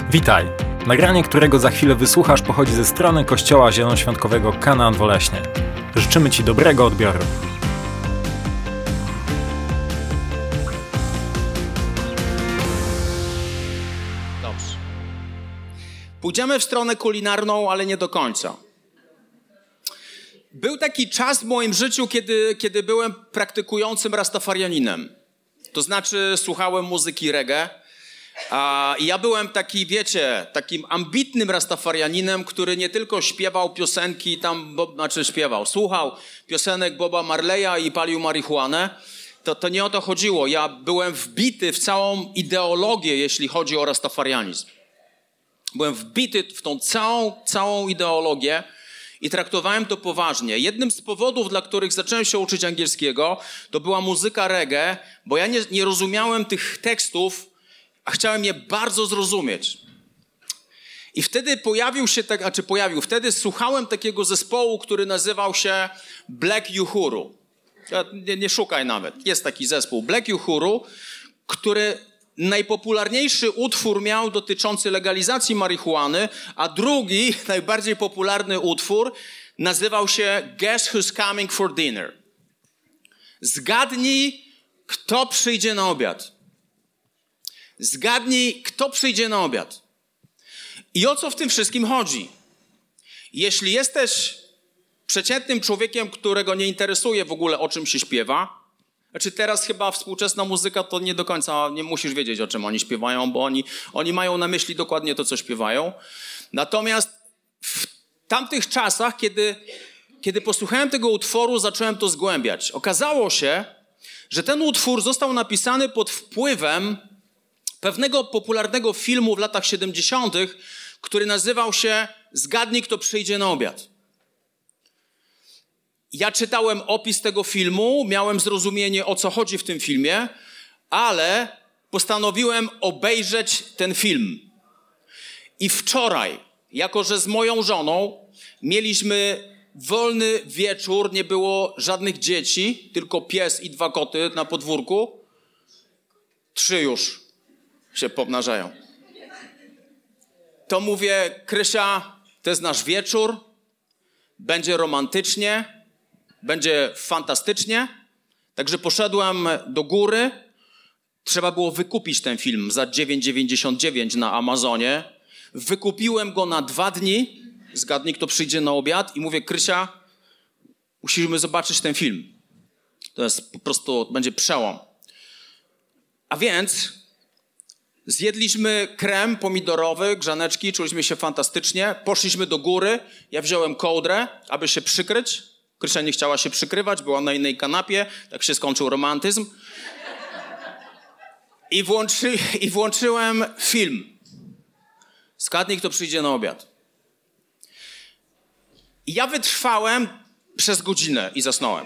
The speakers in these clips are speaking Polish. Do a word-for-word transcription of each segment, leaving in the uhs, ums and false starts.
Witaj! Nagranie, którego za chwilę wysłuchasz, pochodzi ze strony Kościoła Zielonoświątkowego Kanaan Woleśnie. Życzymy Ci dobrego odbioru. Dobrze. Pójdziemy w stronę kulinarną, ale nie do końca. Był taki czas w moim życiu, kiedy, kiedy byłem praktykującym rastafarianinem. To znaczy słuchałem muzyki reggae. A ja byłem taki, wiecie, takim ambitnym rastafarianinem, który nie tylko śpiewał piosenki tam, bo, znaczy śpiewał, słuchał piosenek Boba Marleya i palił marihuanę. To, to nie o to chodziło. Ja byłem wbity w całą ideologię, jeśli chodzi o rastafarianizm. Byłem wbity w tą całą, całą ideologię i traktowałem to poważnie. Jednym z powodów, dla których zacząłem się uczyć angielskiego, to była muzyka reggae, bo ja nie, nie rozumiałem tych tekstów, a chciałem je bardzo zrozumieć. I wtedy pojawił się, tak, a czy pojawił, wtedy słuchałem takiego zespołu, który nazywał się Black Uhuru. Nie, nie szukaj nawet. Jest taki zespół Black Uhuru, który najpopularniejszy utwór miał dotyczący legalizacji marihuany, a drugi, najbardziej popularny utwór nazywał się Guess Who's Coming for Dinner. Zgadnij, kto przyjdzie na obiad. Zgadnij, kto przyjdzie na obiad. I o co w tym wszystkim chodzi? Jeśli jesteś przeciętnym człowiekiem, którego nie interesuje w ogóle, o czym się śpiewa, znaczy teraz chyba współczesna muzyka to nie do końca, nie musisz wiedzieć, o czym oni śpiewają, bo oni, oni mają na myśli dokładnie to, co śpiewają. Natomiast w tamtych czasach, kiedy, kiedy posłuchałem tego utworu, zacząłem to zgłębiać. Okazało się, że ten utwór został napisany pod wpływem pewnego popularnego filmu w latach siedemdziesiątych, który nazywał się Zgadnij, kto przyjdzie na obiad. Ja czytałem opis tego filmu, miałem zrozumienie, o co chodzi w tym filmie, ale postanowiłem obejrzeć ten film. I wczoraj, jako że z moją żoną mieliśmy wolny wieczór, nie było żadnych dzieci, tylko pies i dwa koty na podwórku, trzy już się pomnażają. To mówię, Krysia, to jest nasz wieczór, będzie romantycznie, będzie fantastycznie, także poszedłem do góry, trzeba było wykupić ten film za dziewięć dziewięćdziesiąt dziewięć na Amazonie, wykupiłem go na dwa dni, zgadnij, kto przyjdzie na obiad i mówię, Krysia, musimy zobaczyć ten film, to jest po prostu, będzie przełom. A więc zjedliśmy krem pomidorowy, grzaneczki, czuliśmy się fantastycznie, poszliśmy do góry, ja wziąłem kołdrę, aby się przykryć. Krysia nie chciała się przykrywać, była na innej kanapie, tak się skończył romantyzm. I, włączy, i włączyłem film. Zgadnij, kto przyjdzie na obiad. I ja wytrwałem przez godzinę i zasnąłem.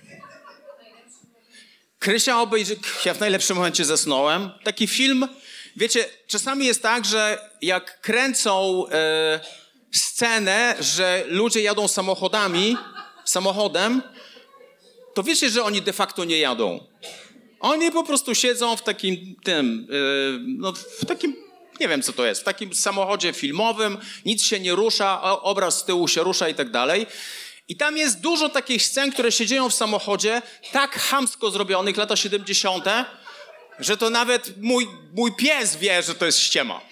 Krysia obejrzy... Ja w najlepszym momencie zasnąłem. Taki film... Wiecie, czasami jest tak, że jak kręcą e, scenę, że ludzie jadą samochodami, samochodem, to wiecie, że oni de facto nie jadą. Oni po prostu siedzą w takim tym, e, no w takim, nie wiem co to jest, w takim samochodzie filmowym, nic się nie rusza, obraz z tyłu się rusza i tak dalej. I tam jest dużo takich scen, które się dzieją w samochodzie, tak chamsko zrobionych, lata siedemdziesiąte, że to nawet mój, mój pies wie, że to jest ściema.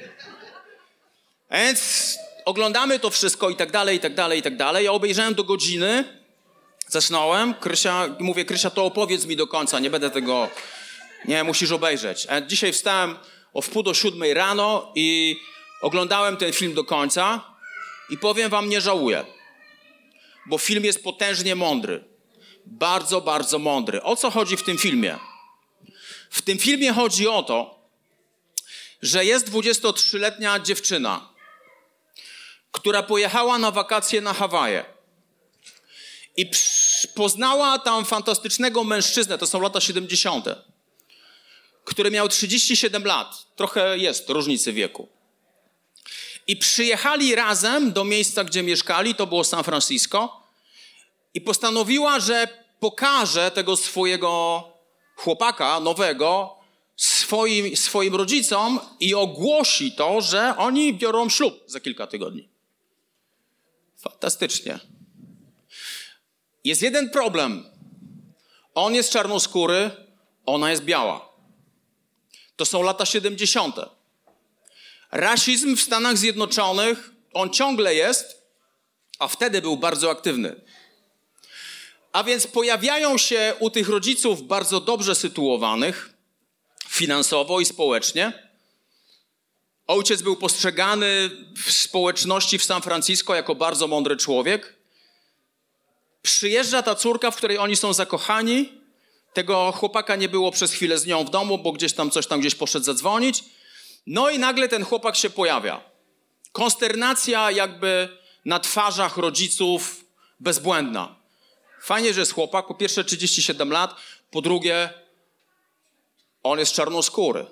A więc oglądamy to wszystko i tak dalej, i tak dalej, i tak dalej. Ja obejrzałem do godziny, zasnąłem. Krysia, mówię, Krysia, to opowiedz mi do końca, nie będę tego... Nie, musisz obejrzeć. A dzisiaj wstałem o wpół do siódmej rano i oglądałem ten film do końca i powiem wam, nie żałuję. Bo film jest potężnie mądry. Bardzo, bardzo mądry. O co chodzi w tym filmie? W tym filmie chodzi o to, że jest dwudziestotrzyletnia dziewczyna, która pojechała na wakacje na Hawaje i poznała tam fantastycznego mężczyznę, to są lata siedemdziesiąte, który miał trzydzieści siedem lat, trochę jest różnicy wieku. I przyjechali razem do miejsca, gdzie mieszkali, to było San Francisco, i postanowiła, że pokaże tego swojego chłopaka nowego swoim, swoim rodzicom i ogłosi to, że oni biorą ślub za kilka tygodni. Fantastycznie. Jest jeden problem. On jest czarnoskóry, ona jest biała. To są lata siedemdziesiąte. Rasizm w Stanach Zjednoczonych, on ciągle jest, a wtedy był bardzo aktywny. A więc pojawiają się u tych rodziców bardzo dobrze sytuowanych finansowo i społecznie. Ojciec był postrzegany w społeczności w San Francisco jako bardzo mądry człowiek. Przyjeżdża ta córka, w której oni są zakochani. Tego chłopaka nie było przez chwilę z nią w domu, bo gdzieś tam coś tam gdzieś poszedł zadzwonić. No i nagle ten chłopak się pojawia. Konsternacja jakby na twarzach rodziców bezbłędna. Fajnie, że jest chłopak. Po pierwsze trzydzieści siedem lat. Po drugie, on jest czarnoskóry.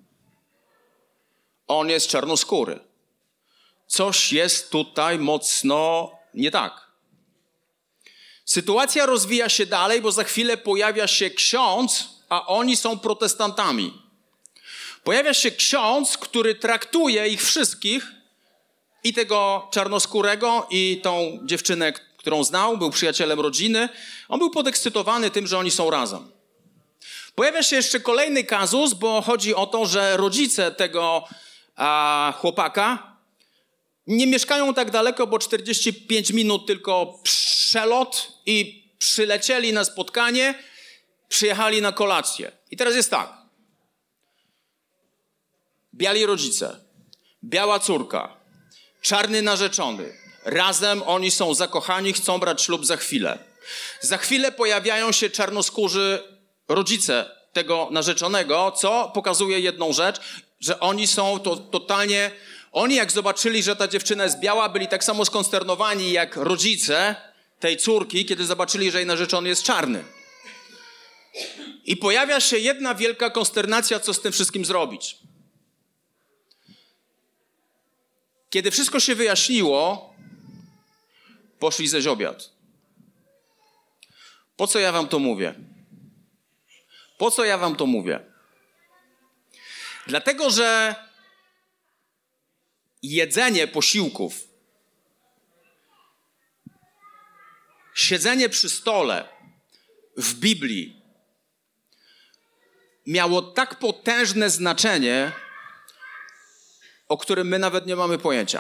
On jest czarnoskóry. Coś jest tutaj mocno nie tak. Sytuacja rozwija się dalej, bo za chwilę pojawia się ksiądz, a oni są protestantami. Pojawia się ksiądz, który traktuje ich wszystkich, i tego czarnoskórego, i tą dziewczynę, którą znał, był przyjacielem rodziny. On był podekscytowany tym, że oni są razem. Pojawia się jeszcze kolejny kazus, bo chodzi o to, że rodzice tego a, chłopaka nie mieszkają tak daleko, bo czterdzieści pięć minut tylko przelot i przylecieli na spotkanie, przyjechali na kolację. I teraz jest tak. Biali rodzice, biała córka, czarny narzeczony. Razem oni są zakochani, chcą brać ślub za chwilę. Za chwilę pojawiają się czarnoskórzy rodzice tego narzeczonego, co pokazuje jedną rzecz, że oni są to totalnie... Oni jak zobaczyli, że ta dziewczyna jest biała, byli tak samo skonsternowani jak rodzice tej córki, kiedy zobaczyli, że jej narzeczony jest czarny. I pojawia się jedna wielka konsternacja, co z tym wszystkim zrobić. Kiedy wszystko się wyjaśniło, poszli zjeść obiad. Po co ja wam to mówię? Po co ja wam to mówię? Dlatego, że jedzenie posiłków, siedzenie przy stole w Biblii miało tak potężne znaczenie, o którym my nawet nie mamy pojęcia.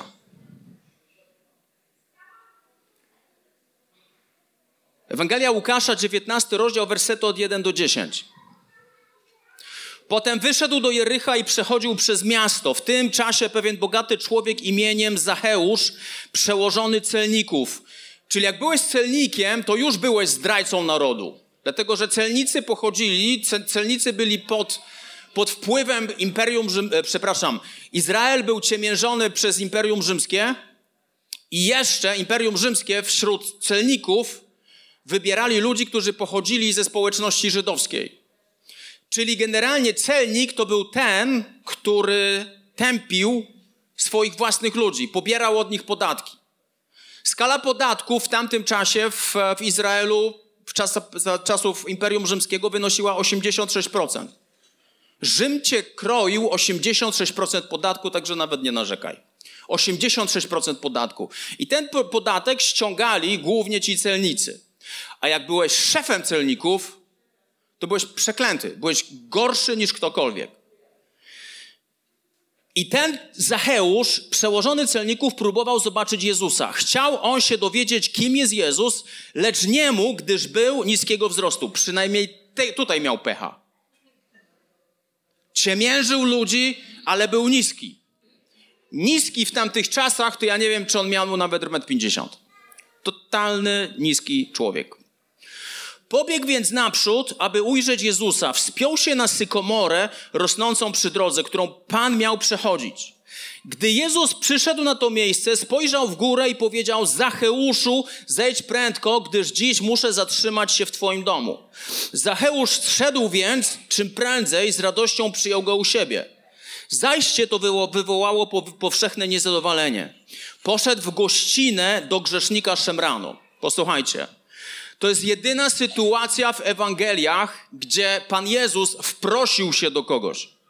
Ewangelia Łukasza, dziewiętnasty rozdział, wersety od pierwszego do dziesiątego. Potem wyszedł do Jericha i przechodził przez miasto. W tym czasie pewien bogaty człowiek imieniem Zacheusz, przełożony celników. Czyli jak byłeś celnikiem, to już byłeś zdrajcą narodu. Dlatego, że celnicy pochodzili, celnicy byli pod, pod wpływem Imperium Rzym, e, przepraszam, Izrael był ciemiężony przez Imperium Rzymskie i jeszcze Imperium Rzymskie wśród celników wybierali ludzi, którzy pochodzili ze społeczności żydowskiej. Czyli generalnie celnik to był ten, który tępił swoich własnych ludzi, pobierał od nich podatki. Skala podatków w tamtym czasie w, w Izraelu w czas, za czasów Imperium Rzymskiego wynosiła osiemdziesiąt sześć procent. Rzym cię kroił osiemdziesiąt sześć procent podatku, także nawet nie narzekaj. osiemdziesiąt sześć procent podatku. I ten podatek ściągali głównie ci celnicy. A jak byłeś szefem celników, to byłeś przeklęty. Byłeś gorszy niż ktokolwiek. I ten Zacheusz, przełożony celników, próbował zobaczyć Jezusa. Chciał on się dowiedzieć, kim jest Jezus, lecz nie mógł, gdyż był niskiego wzrostu. Przynajmniej te, tutaj miał pecha. Ciemiężył ludzi, ale był niski. Niski w tamtych czasach, to ja nie wiem, czy on miał nawet jeden pięćdziesiąt metrów. Totalny niski człowiek. Pobiegł więc naprzód, aby ujrzeć Jezusa. Wspiął się na sykomorę rosnącą przy drodze, którą Pan miał przechodzić. Gdy Jezus przyszedł na to miejsce, spojrzał w górę i powiedział: Zacheuszu, zejdź prędko, gdyż dziś muszę zatrzymać się w Twoim domu. Zacheusz zszedł więc, czym prędzej z radością przyjął go u siebie. Zajście to wywołało powszechne niezadowolenie. Poszedł w gościnę do grzesznika Szemranu. Posłuchajcie. To jest jedyna sytuacja w Ewangeliach, gdzie Pan Jezus wprosił się do kogoś.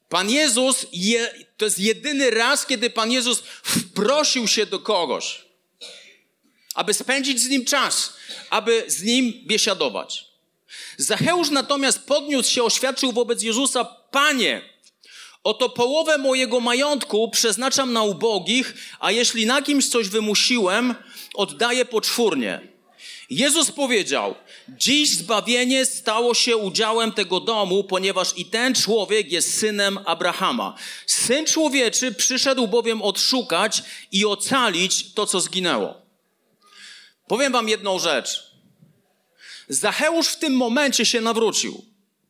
Pan Jezus, je, to jest jedyny raz, kiedy Pan Jezus wprosił się do kogoś, aby spędzić z nim czas, aby z nim biesiadować. Zacheusz natomiast podniósł się, oświadczył wobec Jezusa: Panie, oto połowę mojego majątku przeznaczam na ubogich, a jeśli na kimś coś wymusiłem, oddaję poczwórnie. Jezus powiedział: dziś zbawienie stało się udziałem tego domu, ponieważ i ten człowiek jest synem Abrahama. Syn Człowieczy przyszedł bowiem odszukać i ocalić to, co zginęło. Powiem wam jedną rzecz. Zacheusz w tym momencie się nawrócił.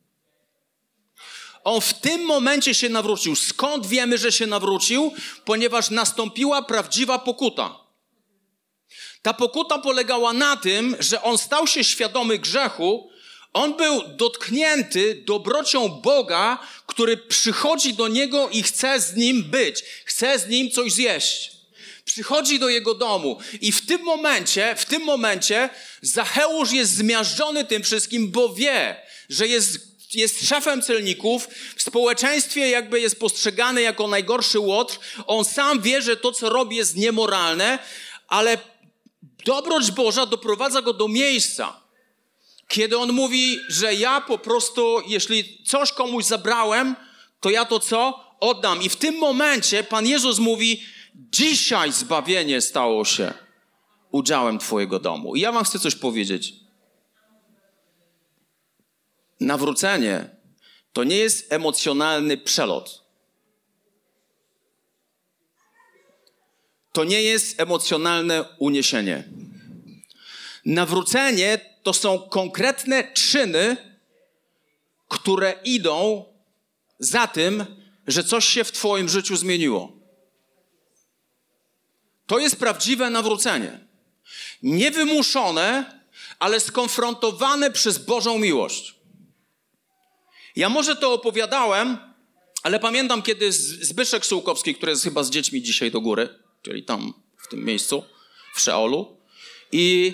On w tym momencie się nawrócił. Skąd wiemy, że się nawrócił? Ponieważ nastąpiła prawdziwa pokuta. Ta pokuta polegała na tym, że on stał się świadomy grzechu. On był dotknięty dobrocią Boga, który przychodzi do niego i chce z nim być. Chce z nim coś zjeść. Przychodzi do jego domu i w tym momencie, w tym momencie Zacheusz jest zmiażdżony tym wszystkim, bo wie, że jest, jest szefem celników, w społeczeństwie jakby jest postrzegany jako najgorszy łotr. On sam wie, że to, co robi, jest niemoralne, ale dobroć Boża doprowadza go do miejsca, kiedy on mówi, że ja po prostu, jeśli coś komuś zabrałem, to ja to co? Oddam. I w tym momencie Pan Jezus mówi: dzisiaj zbawienie stało się udziałem twojego domu. I ja wam chcę coś powiedzieć. Nawrócenie to nie jest emocjonalny przelot. To nie jest emocjonalne uniesienie. Nawrócenie to są konkretne czyny, które idą za tym, że coś się w twoim życiu zmieniło. To jest prawdziwe nawrócenie. Niewymuszone, ale skonfrontowane przez Bożą miłość. Ja może to opowiadałem, ale pamiętam, kiedy Zbyszek Sułkowski, który jest chyba z dziećmi dzisiaj do góry, czyli tam w tym miejscu, w Szeolu, i,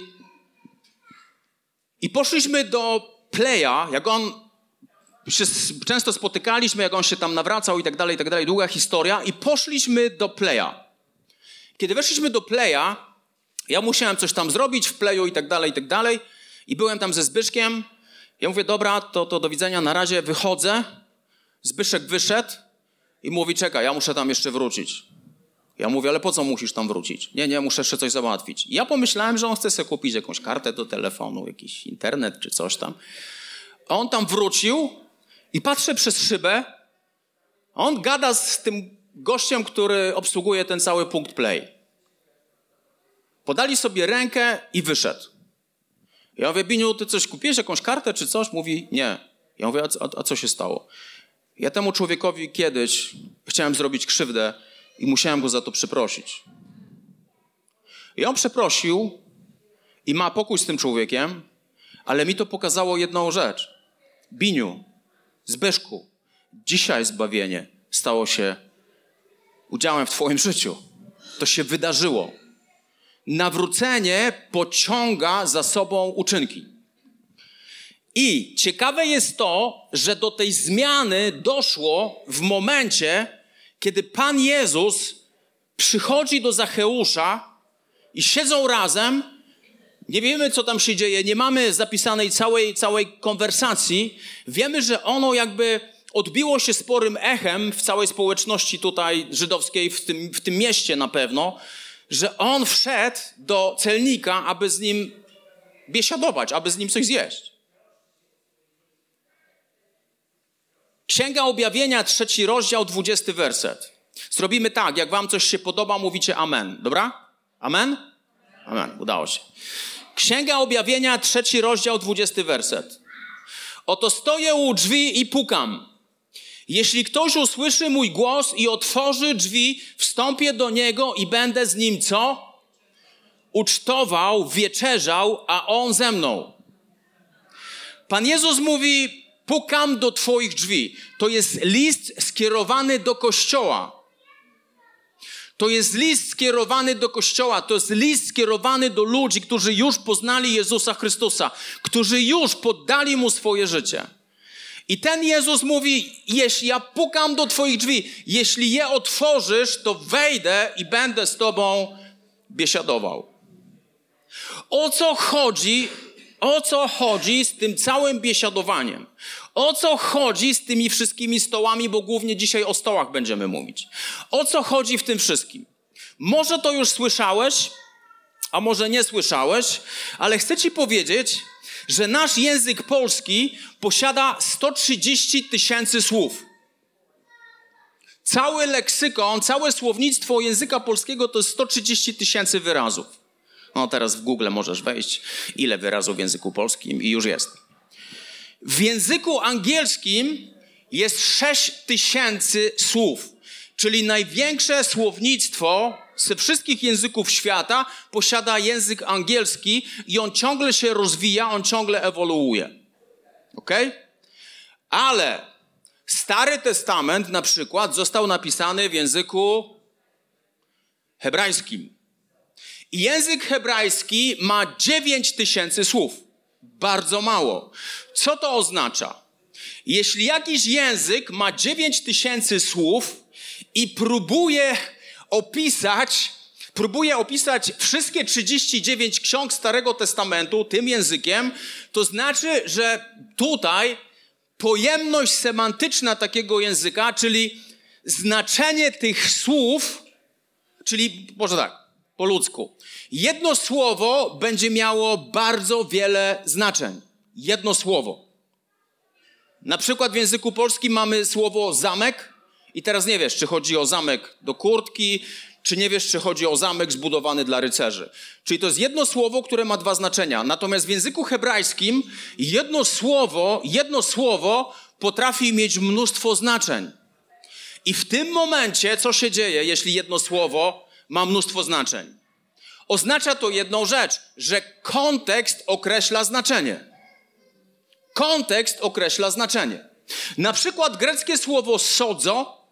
i poszliśmy do Playa, jak on się często spotykaliśmy, jak on się tam nawracał i tak dalej, i tak dalej, długa historia, i poszliśmy do Playa. Kiedy weszliśmy do Playa, ja musiałem coś tam zrobić w Playu i tak dalej, i tak dalej, i byłem tam ze Zbyszkiem. Ja mówię: dobra, to, to do widzenia, na razie wychodzę. Zbyszek wyszedł i mówi: czekaj, ja muszę tam jeszcze wrócić. Ja mówię: ale po co musisz tam wrócić? Nie, nie, muszę jeszcze coś załatwić. I ja pomyślałem, że on chce sobie kupić jakąś kartę do telefonu, jakiś internet czy coś tam. A on tam wrócił i patrzę przez szybę, a on gada z tym gościem, który obsługuje ten cały punkt Play. Podali sobie rękę i wyszedł. Ja mówię: Biniu, ty coś kupiłeś, jakąś kartę czy coś? Mówi: nie. Ja mówię: a, a, a co się stało? Ja temu człowiekowi kiedyś chciałem zrobić krzywdę i musiałem go za to przeprosić. I on przeprosił i ma pokój z tym człowiekiem, ale mi to pokazało jedną rzecz. Biniu, Zbyszku, dzisiaj zbawienie stało się udziałem w twoim życiu. To się wydarzyło. Nawrócenie pociąga za sobą uczynki. I ciekawe jest to, że do tej zmiany doszło w momencie, kiedy Pan Jezus przychodzi do Zacheusza i siedzą razem. Nie wiemy, co tam się dzieje, nie mamy zapisanej całej, całej konwersacji. Wiemy, że ono jakby odbiło się sporym echem w całej społeczności tutaj żydowskiej, w tym, w tym mieście na pewno, że on wszedł do celnika, aby z nim biesiadować, aby z nim coś zjeść. Księga Objawienia, trzeci rozdział, dwudziesty werset. Zrobimy tak, jak wam coś się podoba, mówicie amen. Dobra? Amen? Amen, udało się. Księga Objawienia, trzeci rozdział, dwudziesty werset. Oto stoję u drzwi i pukam. Jeśli ktoś usłyszy mój głos i otworzy drzwi, wstąpię do niego i będę z nim co? Ucztował, wieczerzał, a on ze mną. Pan Jezus mówi: pukam do twoich drzwi. To jest list skierowany do Kościoła. To jest list skierowany do Kościoła. To jest list skierowany do ludzi, którzy już poznali Jezusa Chrystusa. Którzy już poddali Mu swoje życie. I ten Jezus mówi, jeśli ja pukam do twoich drzwi, jeśli je otworzysz, to wejdę i będę z tobą biesiadował. O co chodzi, o co chodzi z tym całym biesiadowaniem? O co chodzi z tymi wszystkimi stołami, bo głównie dzisiaj o stołach będziemy mówić. O co chodzi w tym wszystkim? Może to już słyszałeś, a może nie słyszałeś, ale chcę ci powiedzieć, że nasz język polski posiada sto trzydzieści tysięcy słów. Cały leksykon, całe słownictwo języka polskiego to jest sto trzydzieści tysięcy wyrazów. No teraz w Google możesz wejść, ile wyrazów w języku polskim i już jest. W języku angielskim jest sześć tysięcy słów, czyli największe słownictwo ze wszystkich języków świata posiada język angielski i on ciągle się rozwija, on ciągle ewoluuje. Okej? Okay? Ale Stary Testament na przykład został napisany w języku hebrajskim. I język hebrajski ma dziewięć tysięcy słów. Bardzo mało. Co to oznacza? Jeśli jakiś język ma dziewięć tysięcy słów i próbuje opisać, próbuje opisać wszystkie trzydzieści dziewięć ksiąg Starego Testamentu tym językiem, to znaczy, że tutaj pojemność semantyczna takiego języka, czyli znaczenie tych słów, czyli może tak, po ludzku. Jedno słowo będzie miało bardzo wiele znaczeń. Jedno słowo. Na przykład w języku polskim mamy słowo zamek i teraz nie wiesz, czy chodzi o zamek do kurtki, czy nie wiesz, czy chodzi o zamek zbudowany dla rycerzy. Czyli to jest jedno słowo, które ma dwa znaczenia. Natomiast w języku hebrajskim jedno słowo, jedno słowo potrafi mieć mnóstwo znaczeń. I w tym momencie, co się dzieje, jeśli jedno słowo ma mnóstwo znaczeń? Oznacza to jedną rzecz, że kontekst określa znaczenie. Kontekst określa znaczenie. Na przykład greckie słowo sodzo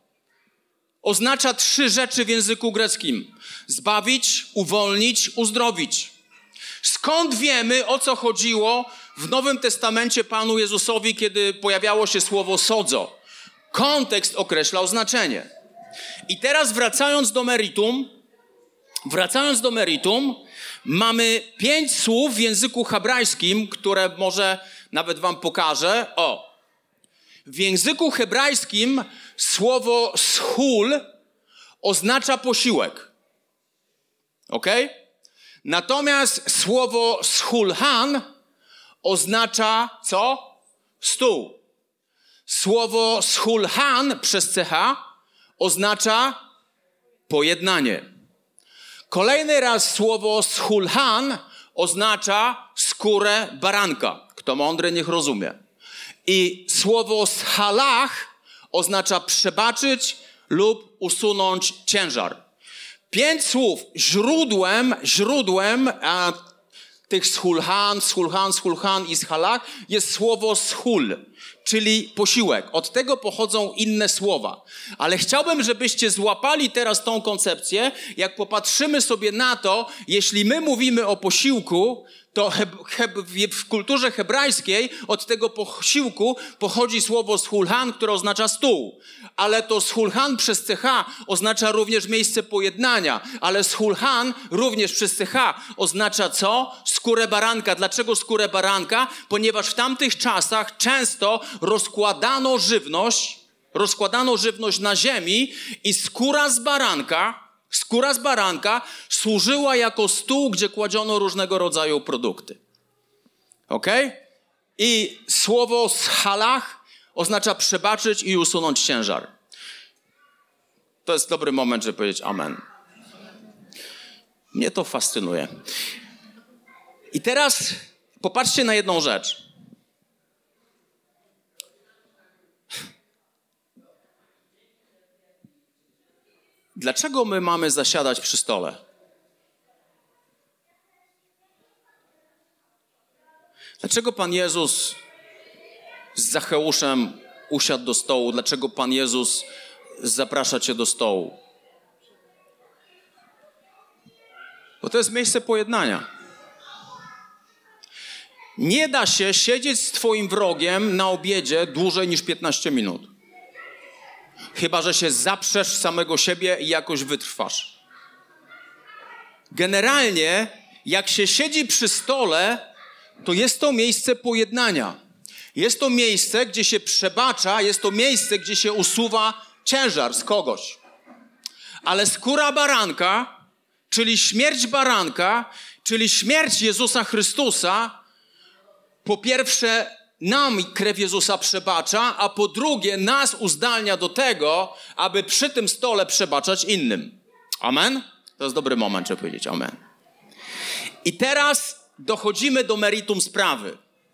oznacza trzy rzeczy w języku greckim. Zbawić, uwolnić, uzdrowić. Skąd wiemy, o co chodziło w Nowym Testamencie Panu Jezusowi, kiedy pojawiało się słowo sodzo? Kontekst określał znaczenie. I teraz wracając do meritum, Wracając do meritum, mamy pięć słów w języku hebrajskim, które może nawet wam pokażę. O, w języku hebrajskim słowo schul oznacza posiłek. Ok? Natomiast słowo schulhan oznacza co? Stół. Słowo schulhan przez ch oznacza pojednanie. Kolejny raz słowo schulhan oznacza skórę baranka. Kto mądry, niech rozumie. I słowo schalach oznacza przebaczyć lub usunąć ciężar. Pięć słów. Źródłem, źródłem a, tych schulhan, schulhan, schulhan i schalach jest słowo schul, czyli posiłek. Od tego pochodzą inne słowa. Ale chciałbym, żebyście złapali teraz tą koncepcję, jak popatrzymy sobie na to, jeśli my mówimy o posiłku, to heb, heb, w kulturze hebrajskiej od tego posiłku pochodzi słowo schulhan, które oznacza stół. Ale to schulhan przez ch oznacza również miejsce pojednania. Ale schulhan również przez ch oznacza co? Skórę baranka. Dlaczego skórę baranka? Ponieważ w tamtych czasach często rozkładano żywność, rozkładano żywność na ziemi i skóra z baranka Skóra z baranka służyła jako stół, gdzie kładziono różnego rodzaju produkty. Ok? I słowo schalach oznacza przebaczyć i usunąć ciężar. To jest dobry moment, żeby powiedzieć amen. Mnie to fascynuje. I teraz popatrzcie na jedną rzecz. Dlaczego my mamy zasiadać przy stole? Dlaczego Pan Jezus z Zacheuszem usiadł do stołu? Dlaczego Pan Jezus zaprasza cię do stołu? Bo to jest miejsce pojednania. Nie da się siedzieć z twoim wrogiem na obiedzie dłużej niż piętnaście minut. Chyba że się zaprzesz samego siebie i jakoś wytrwasz. Generalnie, jak się siedzi przy stole, to jest to miejsce pojednania. Jest to miejsce, gdzie się przebacza, jest to miejsce, gdzie się usuwa ciężar z kogoś. Ale skóra baranka, czyli śmierć baranka, czyli śmierć Jezusa Chrystusa, po pierwsze nam krew Jezusa przebacza, a po drugie nas uzdalnia do tego, aby przy tym stole przebaczać innym. Amen? To jest dobry moment, żeby powiedzieć amen. I teraz dochodzimy do meritum sprawy.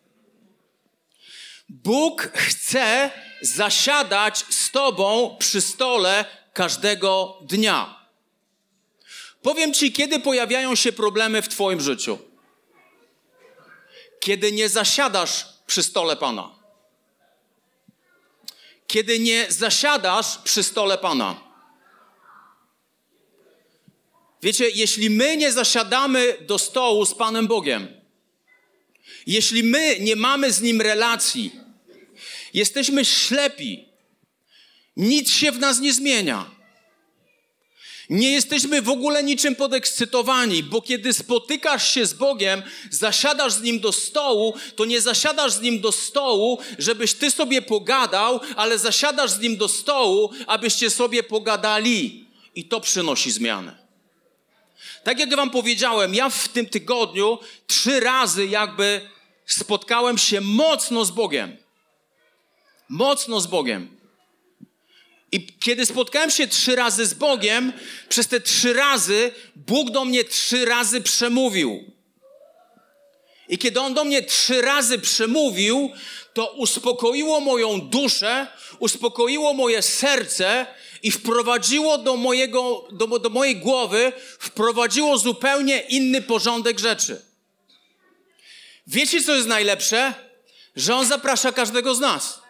Bóg chce zasiadać z tobą przy stole każdego dnia. Powiem ci, kiedy pojawiają się problemy w twoim życiu. Kiedy nie zasiadasz przy stole Pana. Kiedy nie zasiadasz przy stole Pana. Wiecie, jeśli my nie zasiadamy do stołu z Panem Bogiem, jeśli my nie mamy z Nim relacji, jesteśmy ślepi, nic się w nas nie zmienia. Nie jesteśmy w ogóle niczym podekscytowani, bo kiedy spotykasz się z Bogiem, zasiadasz z Nim do stołu, to nie zasiadasz z Nim do stołu, żebyś ty sobie pogadał, ale zasiadasz z Nim do stołu, abyście sobie pogadali. I to przynosi zmianę. Tak jak wam powiedziałem, ja w tym tygodniu trzy razy jakby spotkałem się mocno z Bogiem. Mocno z Bogiem. I kiedy spotkałem się trzy razy z Bogiem, przez te trzy razy Bóg do mnie trzy razy przemówił. I kiedy On do mnie trzy razy przemówił, to uspokoiło moją duszę, uspokoiło moje serce i wprowadziło do, mojego, do, do mojej głowy, wprowadziło zupełnie inny porządek rzeczy. Wiecie, co jest najlepsze? Że On zaprasza każdego z nas.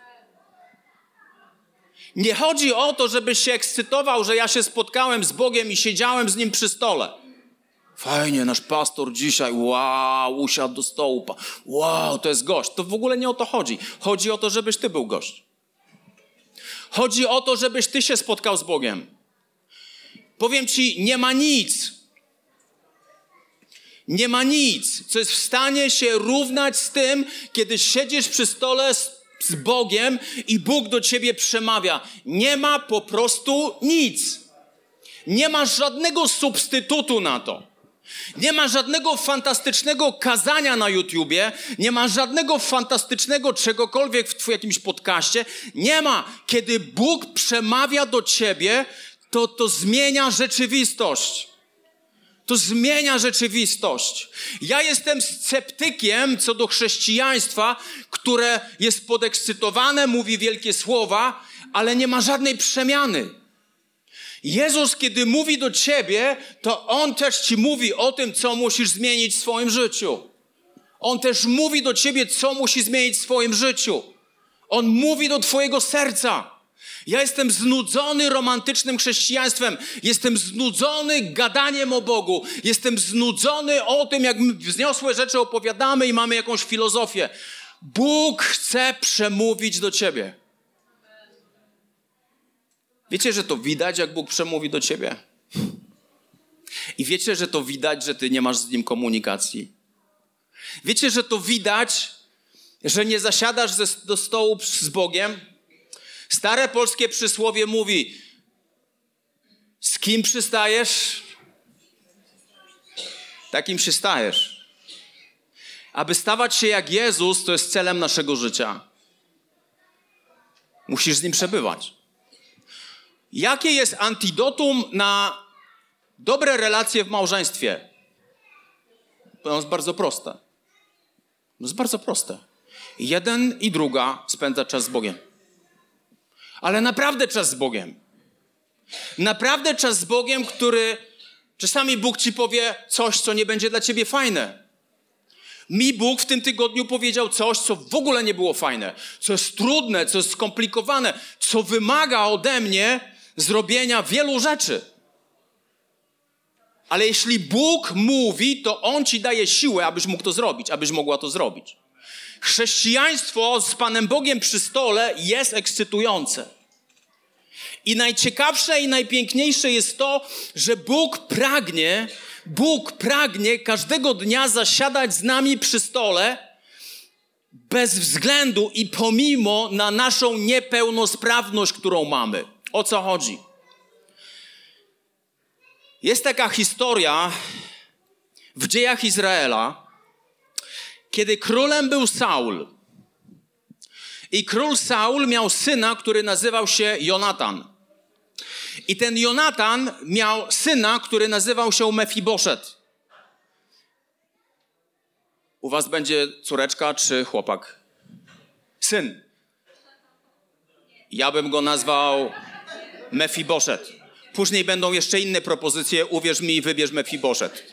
Nie chodzi o to, żebyś się ekscytował, że ja się spotkałem z Bogiem i siedziałem z Nim przy stole. Fajnie, nasz pastor dzisiaj, wow, usiadł do stołu. Wow, to jest gość. To w ogóle nie o to chodzi. Chodzi o to, żebyś ty był gość. Chodzi o to, żebyś ty się spotkał z Bogiem. Powiem ci, nie ma nic. Nie ma nic, co jest w stanie się równać z tym, kiedy siedzisz przy stole z z Bogiem i Bóg do ciebie przemawia. Nie ma po prostu nic. Nie ma żadnego substytutu na to. Nie ma żadnego fantastycznego kazania na YouTubie, nie ma żadnego fantastycznego czegokolwiek w jakimś podcaście. Nie ma. Kiedy Bóg przemawia do ciebie, to to zmienia rzeczywistość. To zmienia rzeczywistość. Ja jestem sceptykiem co do chrześcijaństwa, które jest podekscytowane, mówi wielkie słowa, ale nie ma żadnej przemiany. Jezus, kiedy mówi do ciebie, to On też ci mówi o tym, co musisz zmienić w swoim życiu. On też mówi do ciebie, co musi zmienić w swoim życiu. On mówi do twojego serca. Ja jestem znudzony romantycznym chrześcijaństwem. Jestem znudzony gadaniem o Bogu. Jestem znudzony o tym, jak wzniosłe rzeczy opowiadamy i mamy jakąś filozofię. Bóg chce przemówić do ciebie. Wiecie, że to widać, jak Bóg przemówi do ciebie? I wiecie, że to widać, że ty nie masz z Nim komunikacji? Wiecie, że to widać, że nie zasiadasz ze, do stołu z Bogiem? Stare polskie przysłowie mówi: z kim przystajesz, takim się stajesz. Aby stawać się jak Jezus, to jest celem naszego życia. Musisz z Nim przebywać. Jakie jest antidotum na dobre relacje w małżeństwie? To jest bardzo proste. To jest bardzo proste. Jeden i druga spędza czas z Bogiem. Ale naprawdę czas z Bogiem. Naprawdę czas z Bogiem, który czasami Bóg ci powie coś, co nie będzie dla ciebie fajne. Mi Bóg w tym tygodniu powiedział coś, co w ogóle nie było fajne, co jest trudne, co jest skomplikowane, co wymaga ode mnie zrobienia wielu rzeczy. Ale jeśli Bóg mówi, to On ci daje siłę, abyś mógł to zrobić, abyś mogła to zrobić. Chrześcijaństwo z Panem Bogiem przy stole jest ekscytujące. I najciekawsze i najpiękniejsze jest to, że Bóg pragnie, Bóg pragnie każdego dnia zasiadać z nami przy stole bez względu i pomimo na naszą niepełnosprawność, którą mamy. O co chodzi? Jest taka historia w dziejach Izraela, kiedy królem był Saul. I król Saul miał syna, który nazywał się Jonatan. I ten Jonatan miał syna, który nazywał się Mefiboszet. U was będzie córeczka czy chłopak? Syn. Ja bym go nazwał Mefiboszet. Później będą jeszcze inne propozycje. Uwierz mi, wybierz Mefiboszet.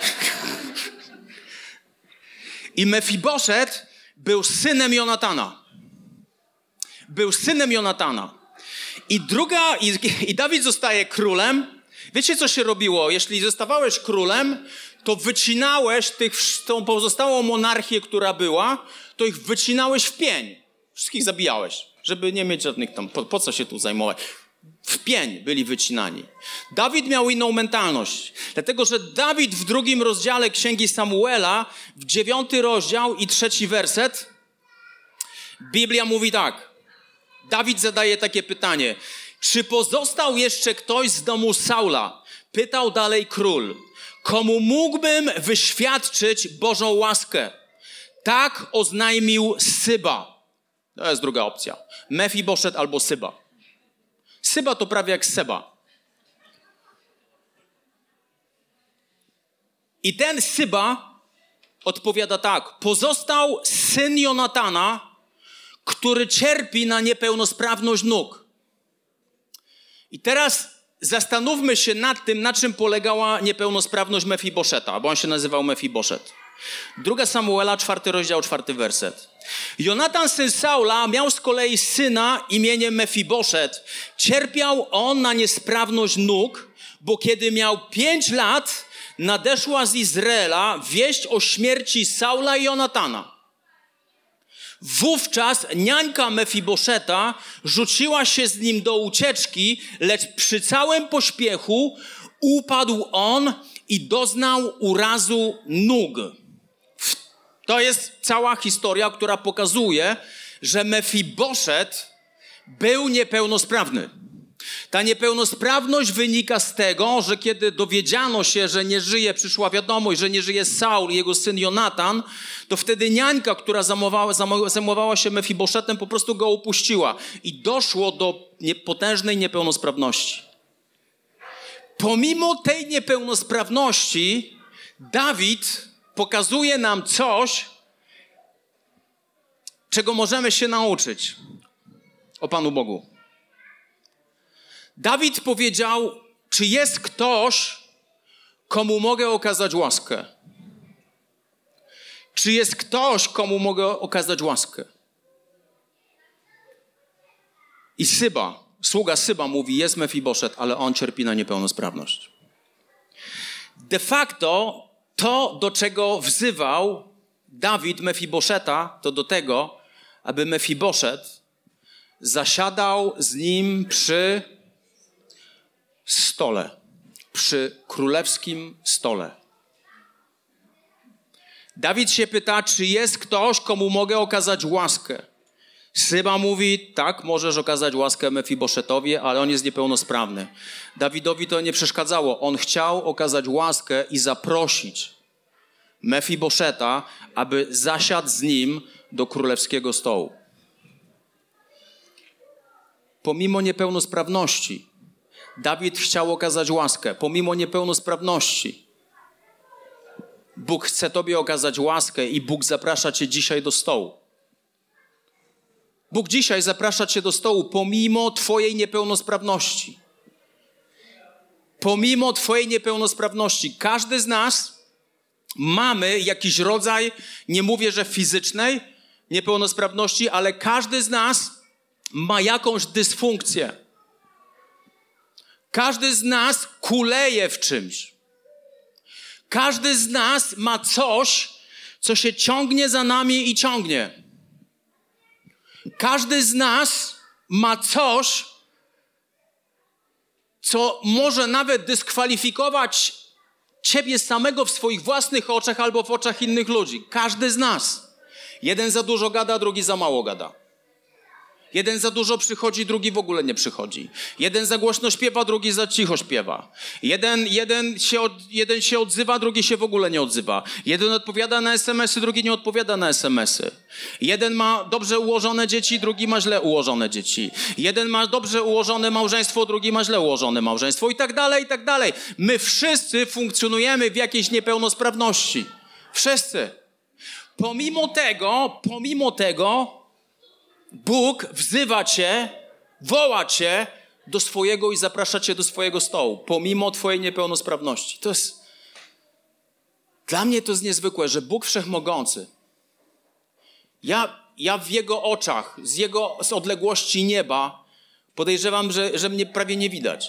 I Mefiboszet był synem Jonatana. Był synem Jonatana. I druga, i, i Dawid zostaje królem. Wiecie, co się robiło? Jeśli zostawałeś królem, to wycinałeś tych, tą pozostałą monarchię, która była, to ich wycinałeś w pień. Wszystkich zabijałeś, żeby nie mieć żadnych tam, po, po co się tu zajmować? W pień byli wycinani. Dawid miał inną mentalność, dlatego że Dawid w drugim rozdziale Księgi Samuela, w dziewiąty rozdział i trzeci werset, Biblia mówi tak. Dawid zadaje takie pytanie. Czy pozostał jeszcze ktoś z domu Saula? Pytał dalej król. Komu mógłbym wyświadczyć Bożą łaskę? Tak oznajmił Syba. To jest druga opcja. Mefiboszet albo Syba. Syba to prawie jak Seba. I ten Syba odpowiada tak. Pozostał syn Jonatana, który cierpi na niepełnosprawność nóg. I teraz zastanówmy się nad tym, na czym polegała niepełnosprawność Mefiboszeta, bo on się nazywał Mefiboszet. Druga Samuela, czwarty rozdział, czwarty werset. Jonatan, syn Saula, miał z kolei syna imieniem Mefiboszet. Cierpiał on na niesprawność nóg, bo kiedy miał pięć lat, nadeszła z Izraela wieść o śmierci Saula i Jonatana. Wówczas niańka Mefiboszeta rzuciła się z nim do ucieczki, lecz przy całym pośpiechu upadł on i doznał urazu nóg. To jest cała historia, która pokazuje, że Mefiboszet był niepełnosprawny. Ta niepełnosprawność wynika z tego, że kiedy dowiedziano się, że nie żyje, przyszła wiadomość, że nie żyje Saul i jego syn Jonatan, to wtedy niańka, która zajmowała, zajmowała się Mefiboszetem, po prostu go upuściła. I doszło do nie, potężnej niepełnosprawności. Pomimo tej niepełnosprawności Dawid pokazuje nam coś, czego możemy się nauczyć o Panu Bogu. Dawid powiedział, czy jest ktoś, komu mogę okazać łaskę? Czy jest ktoś, komu mogę okazać łaskę? I Syba, sługa Syba mówi, jest Mefiboszet, ale on cierpi na niepełnosprawność. De facto to, do czego wzywał Dawid Mefiboszeta, to do tego, aby Mefiboszet zasiadał z nim przy stole, przy królewskim stole. Dawid się pyta, czy jest ktoś, komu mogę okazać łaskę. Syba mówi, tak, możesz okazać łaskę Mefiboszetowi, ale on jest niepełnosprawny. Dawidowi to nie przeszkadzało. On chciał okazać łaskę i zaprosić Mefiboszeta, aby zasiadł z nim do królewskiego stołu. Pomimo niepełnosprawności, Dawid chciał okazać łaskę. Pomimo niepełnosprawności, Bóg chce tobie okazać łaskę i Bóg zaprasza cię dzisiaj do stołu. Bóg dzisiaj zaprasza cię do stołu pomimo twojej niepełnosprawności. Pomimo twojej niepełnosprawności. Każdy z nas mamy jakiś rodzaj, nie mówię, że fizycznej niepełnosprawności, ale każdy z nas ma jakąś dysfunkcję. Każdy z nas kuleje w czymś. Każdy z nas ma coś, co się ciągnie za nami i ciągnie. Każdy z nas ma coś, co może nawet dyskwalifikować ciebie samego w swoich własnych oczach albo w oczach innych ludzi. Każdy z nas. Jeden za dużo gada, drugi za mało gada. Jeden za dużo przychodzi, drugi w ogóle nie przychodzi. Jeden za głośno śpiewa, drugi za cicho śpiewa. Jeden, jeden, się, od, jeden się odzywa, drugi się w ogóle nie odzywa. Jeden odpowiada na es em esy, drugi nie odpowiada na es em esy. Jeden ma dobrze ułożone dzieci, drugi ma źle ułożone dzieci. Jeden ma dobrze ułożone małżeństwo, drugi ma źle ułożone małżeństwo i tak dalej, i tak dalej. My wszyscy funkcjonujemy w jakiejś niepełnosprawności. Wszyscy. Pomimo tego, pomimo tego, Bóg wzywa cię, woła cię do swojego i zaprasza cię do swojego stołu, pomimo twojej niepełnosprawności. To jest, dla mnie to jest niezwykłe, że Bóg Wszechmogący, ja, ja w Jego oczach, z Jego, z odległości nieba podejrzewam, że, że mnie prawie nie widać.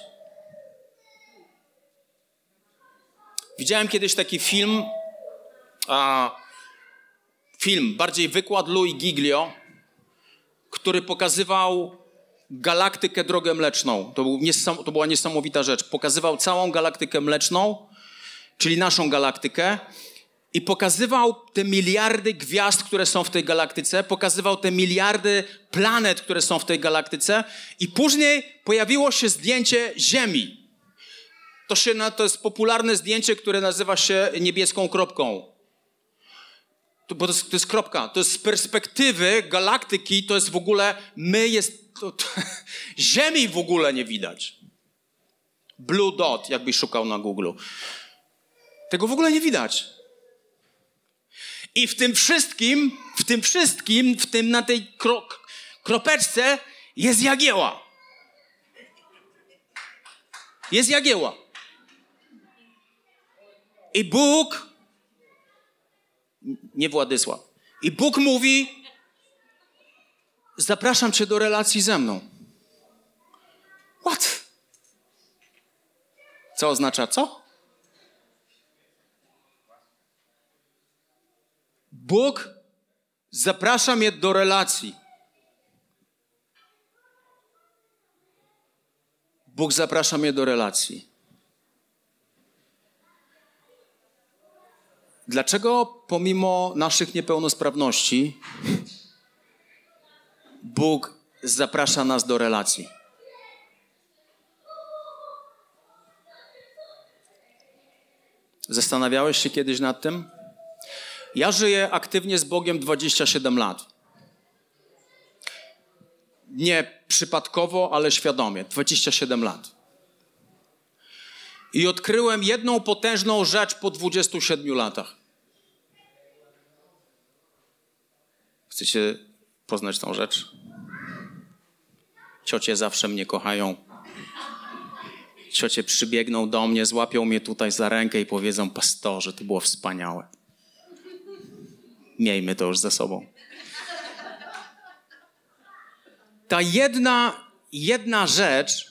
Widziałem kiedyś taki film, a, film, bardziej wykład Louis Giglio, który pokazywał galaktykę Drogę Mleczną. To, był niesam, to była niesamowita rzecz. Pokazywał całą galaktykę mleczną, czyli naszą galaktykę i pokazywał te miliardy gwiazd, które są w tej galaktyce, pokazywał te miliardy planet, które są w tej galaktyce i później pojawiło się zdjęcie Ziemi. To, się, to jest popularne zdjęcie, które nazywa się niebieską kropką. To, bo to jest, to jest kropka. To jest z perspektywy galaktyki, to jest w ogóle, my jest, to, to, Ziemi w ogóle nie widać. Blue dot, jakbyś szukał na Google. Tego w ogóle nie widać. I w tym wszystkim, w tym wszystkim, w tym na tej kro, kropeczce jest Jagieła. Jest Jagieła. I Bóg, nie Władysław, i Bóg mówi, zapraszam cię do relacji ze mną. What? Co oznacza co? Bóg zaprasza mnie do relacji. Bóg zaprasza mnie do relacji. Dlaczego pomimo naszych niepełnosprawności Bóg zaprasza nas do relacji? Zastanawiałeś się kiedyś nad tym? Ja żyję aktywnie z Bogiem dwadzieścia siedem lat. Nie przypadkowo, ale świadomie. dwadzieścia siedem lat. I odkryłem jedną potężną rzecz po dwudziestu siedmiu latach. Chcecie poznać tą rzecz? Ciocie zawsze mnie kochają. Ciocie przybiegną do mnie, złapią mnie tutaj za rękę i powiedzą: pastorze, to było wspaniałe. Miejmy to już za sobą. Ta jedna, jedna rzecz,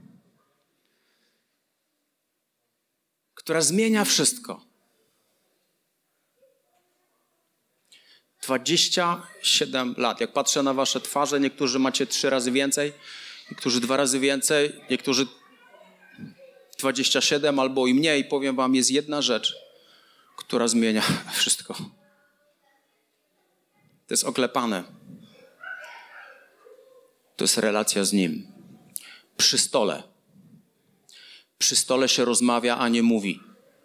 która zmienia wszystko. dwadzieścia siedem lat. Jak patrzę na wasze twarze, niektórzy macie trzy razy więcej, niektórzy dwa razy więcej, niektórzy dwadzieścia siedem albo i mniej. Powiem wam, jest jedna rzecz, która zmienia wszystko. To jest oklepane. To jest relacja z Nim. Przy stole. Przy stole się rozmawia, a nie mówi.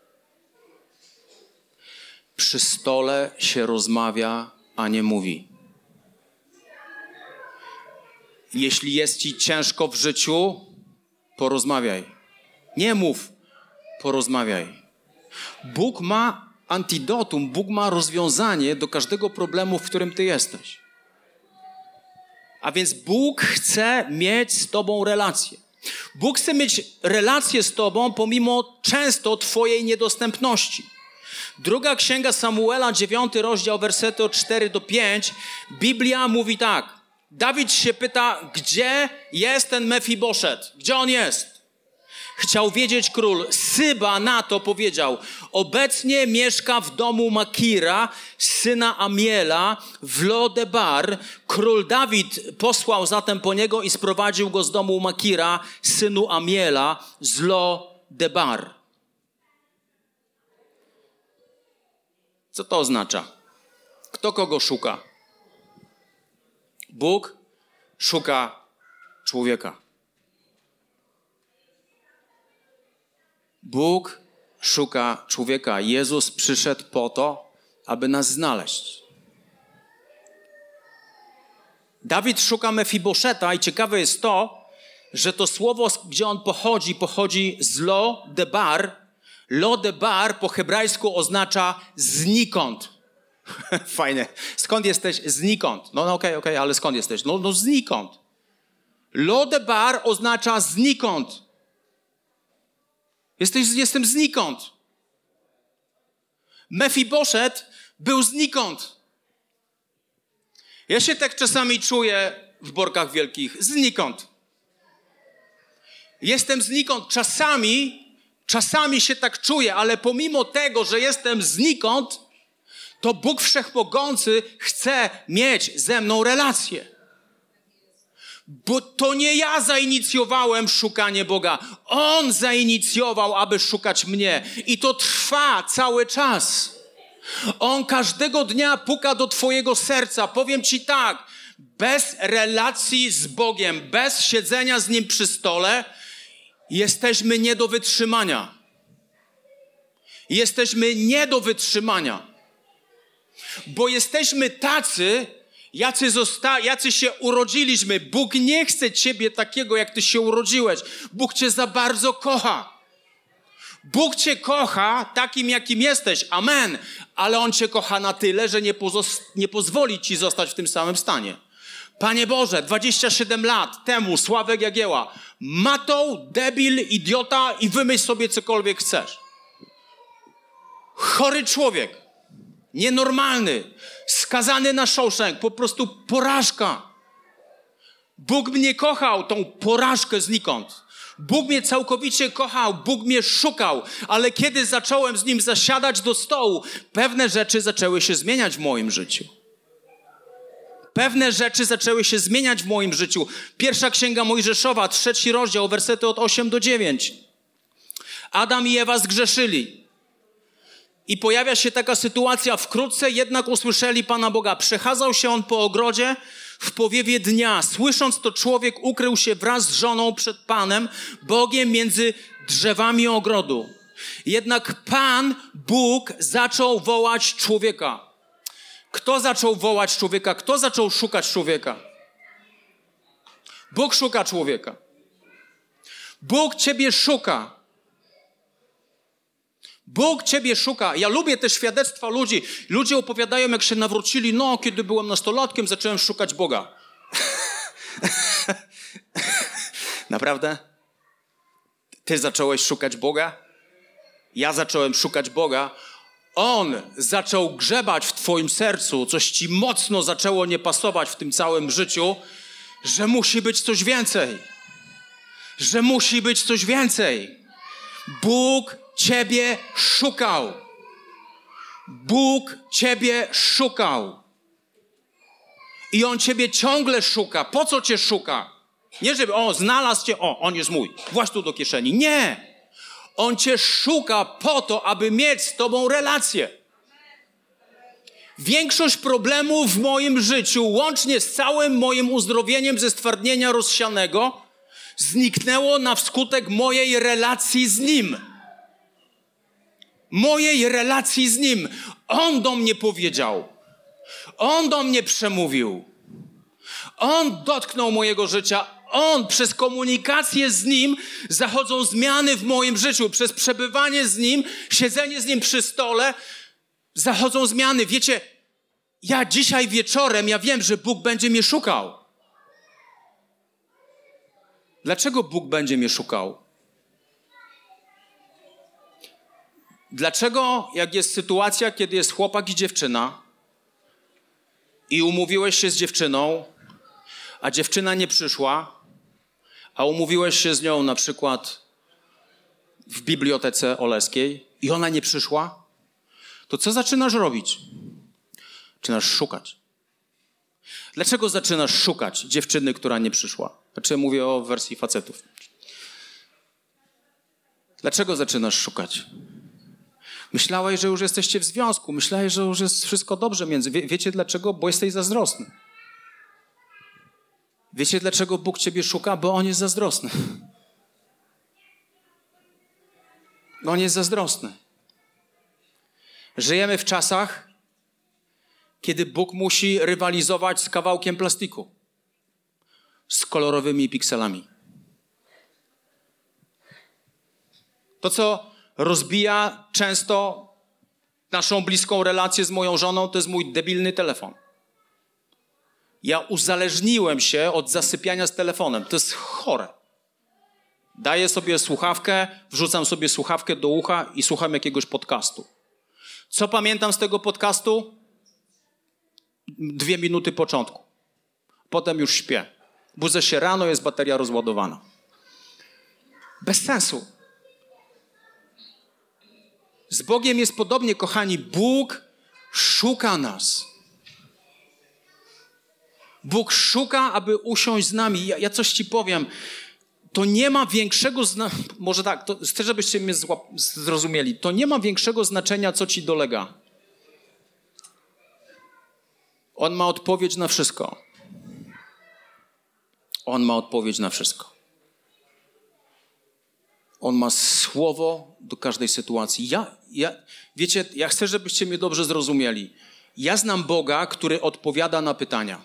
Przy stole się rozmawia, a nie mówi. Jeśli jest ci ciężko w życiu, porozmawiaj. Nie mów, porozmawiaj. Bóg ma antidotum, Bóg ma rozwiązanie do każdego problemu, w którym ty jesteś. A więc Bóg chce mieć z tobą relację. Bóg chce mieć relację z tobą pomimo często twojej niedostępności. Druga księga Samuela, dziewiąty rozdział, wersety od cztery do pięć. Biblia mówi tak. Dawid się pyta, gdzie jest ten Mefiboszet? Gdzie on jest? Chciał wiedzieć król. Syba na to powiedział: obecnie mieszka w domu Makira, syna Amiela, w Lo-debar. Król Dawid posłał zatem po niego i sprowadził go z domu Makira, synu Amiela, z Lo-debar. Co to oznacza? Kto kogo szuka? Bóg szuka człowieka. Bóg szuka człowieka. Jezus przyszedł po to, aby nas znaleźć. Dawid szuka Mefiboszeta i ciekawe jest to, że to słowo, gdzie on pochodzi, pochodzi z Lo-debar. Lo-debar po hebrajsku oznacza znikąd. Fajne. Skąd jesteś? Znikąd. No, no okej, okay, okej, okay, ale skąd jesteś? No, no znikąd. Lo-debar oznacza znikąd. Jesteś, jestem znikąd. Mefiboszet był znikąd. Ja się tak czasami czuję w Borkach Wielkich. Znikąd. Jestem znikąd. Czasami, czasami się tak czuję, ale pomimo tego, że jestem znikąd, to Bóg Wszechmogący chce mieć ze mną relację. Bo to nie ja zainicjowałem szukanie Boga. On zainicjował, aby szukać mnie. I to trwa cały czas. On każdego dnia puka do twojego serca. Powiem ci tak, bez relacji z Bogiem, bez siedzenia z Nim przy stole, jesteśmy nie do wytrzymania. Jesteśmy nie do wytrzymania. Bo jesteśmy tacy, jacy, zosta- jacy się urodziliśmy. Bóg nie chce ciebie takiego, jak ty się urodziłeś. Bóg cię za bardzo kocha. Bóg cię kocha takim, jakim jesteś. Amen. Ale On cię kocha na tyle, że nie, pozos- nie pozwoli ci zostać w tym samym stanie. Panie Boże, dwadzieścia siedem lat temu Sławek Jagieła, matą, debil, idiota i wymyśl sobie cokolwiek chcesz. Chory człowiek. Nienormalny, skazany na Shawshank, po prostu porażka. Bóg mnie kochał, tą porażkę znikąd. Bóg mnie całkowicie kochał, Bóg mnie szukał, ale kiedy zacząłem z Nim zasiadać do stołu, pewne rzeczy zaczęły się zmieniać w moim życiu. Pewne rzeczy zaczęły się zmieniać w moim życiu. Pierwsza Księga Mojżeszowa, trzeci rozdział, wersety od ósmego do dziewiątego. Adam i Ewa zgrzeszyli. I pojawia się taka sytuacja, wkrótce jednak usłyszeli Pana Boga. Przechadzał się on po ogrodzie w powiewie dnia. Słysząc to, człowiek ukrył się wraz z żoną przed Panem, Bogiem, między drzewami ogrodu. Jednak Pan, Bóg, zaczął wołać człowieka. Kto zaczął wołać człowieka? Kto zaczął szukać człowieka? Bóg szuka człowieka. Bóg ciebie szuka. Bóg ciebie szuka. Ja lubię te świadectwa ludzi. Ludzie opowiadają, jak się nawrócili. No, kiedy byłem nastolatkiem, zacząłem szukać Boga. Naprawdę? Ty zacząłeś szukać Boga? Ja zacząłem szukać Boga. On zaczął grzebać w twoim sercu. Coś ci mocno zaczęło nie pasować w tym całym życiu, że musi być coś więcej. Że musi być coś więcej. Bóg ciebie szukał. Bóg ciebie szukał. I On ciebie ciągle szuka. Po co cię szuka? Nie, żeby, o, znalazł cię, o, on jest mój. Właź tu do kieszeni. Nie. On cię szuka po to, aby mieć z tobą relację. Większość problemów w moim życiu, łącznie z całym moim uzdrowieniem ze stwardnienia rozsianego, zniknęło na wskutek mojej relacji z Nim. Mojej relacji z Nim. On do mnie powiedział. On do mnie przemówił. On dotknął mojego życia. On, przez komunikację z Nim zachodzą zmiany w moim życiu. Przez przebywanie z Nim, siedzenie z Nim przy stole, zachodzą zmiany. Wiecie, ja dzisiaj wieczorem, ja wiem, że Bóg będzie mnie szukał. Dlaczego Bóg będzie mnie szukał? Dlaczego, jak jest sytuacja, kiedy jest chłopak i dziewczyna i umówiłeś się z dziewczyną, a dziewczyna nie przyszła, a umówiłeś się z nią na przykład w bibliotece Oleskiej i ona nie przyszła, to co zaczynasz robić? Zaczynasz szukać. Dlaczego zaczynasz szukać dziewczyny, która nie przyszła? Znaczy mówię o wersji facetów. Dlaczego zaczynasz szukać? Myślałeś, że już jesteście w związku. Myślałeś, że już jest wszystko dobrze między... Wie, wiecie dlaczego? Bo jesteś zazdrosny. Wiecie dlaczego Bóg ciebie szuka? Bo On jest zazdrosny. On jest zazdrosny. Żyjemy w czasach, kiedy Bóg musi rywalizować z kawałkiem plastiku. Z kolorowymi pikselami. To, co rozbija często naszą bliską relację z moją żoną, to jest mój debilny telefon. Ja uzależniłem się od zasypiania z telefonem. To jest chore. Daję sobie słuchawkę, wrzucam sobie słuchawkę do ucha i słucham jakiegoś podcastu. Co pamiętam z tego podcastu? Dwie minuty początku. Potem już śpię. Budzę się rano, jest bateria rozładowana. Bez sensu. Z Bogiem jest podobnie, kochani. Bóg szuka nas. Bóg szuka, aby usiąść z nami. Ja, ja coś ci powiem. To nie ma większego znaczenia, może tak, to chcę, żebyście mnie złap- zrozumieli. To nie ma większego znaczenia, co ci dolega. On ma odpowiedź na wszystko. On ma odpowiedź na wszystko. On ma słowo do każdej sytuacji. Ja, ja, wiecie, ja chcę, żebyście mnie dobrze zrozumieli. Ja znam Boga, który odpowiada na pytania.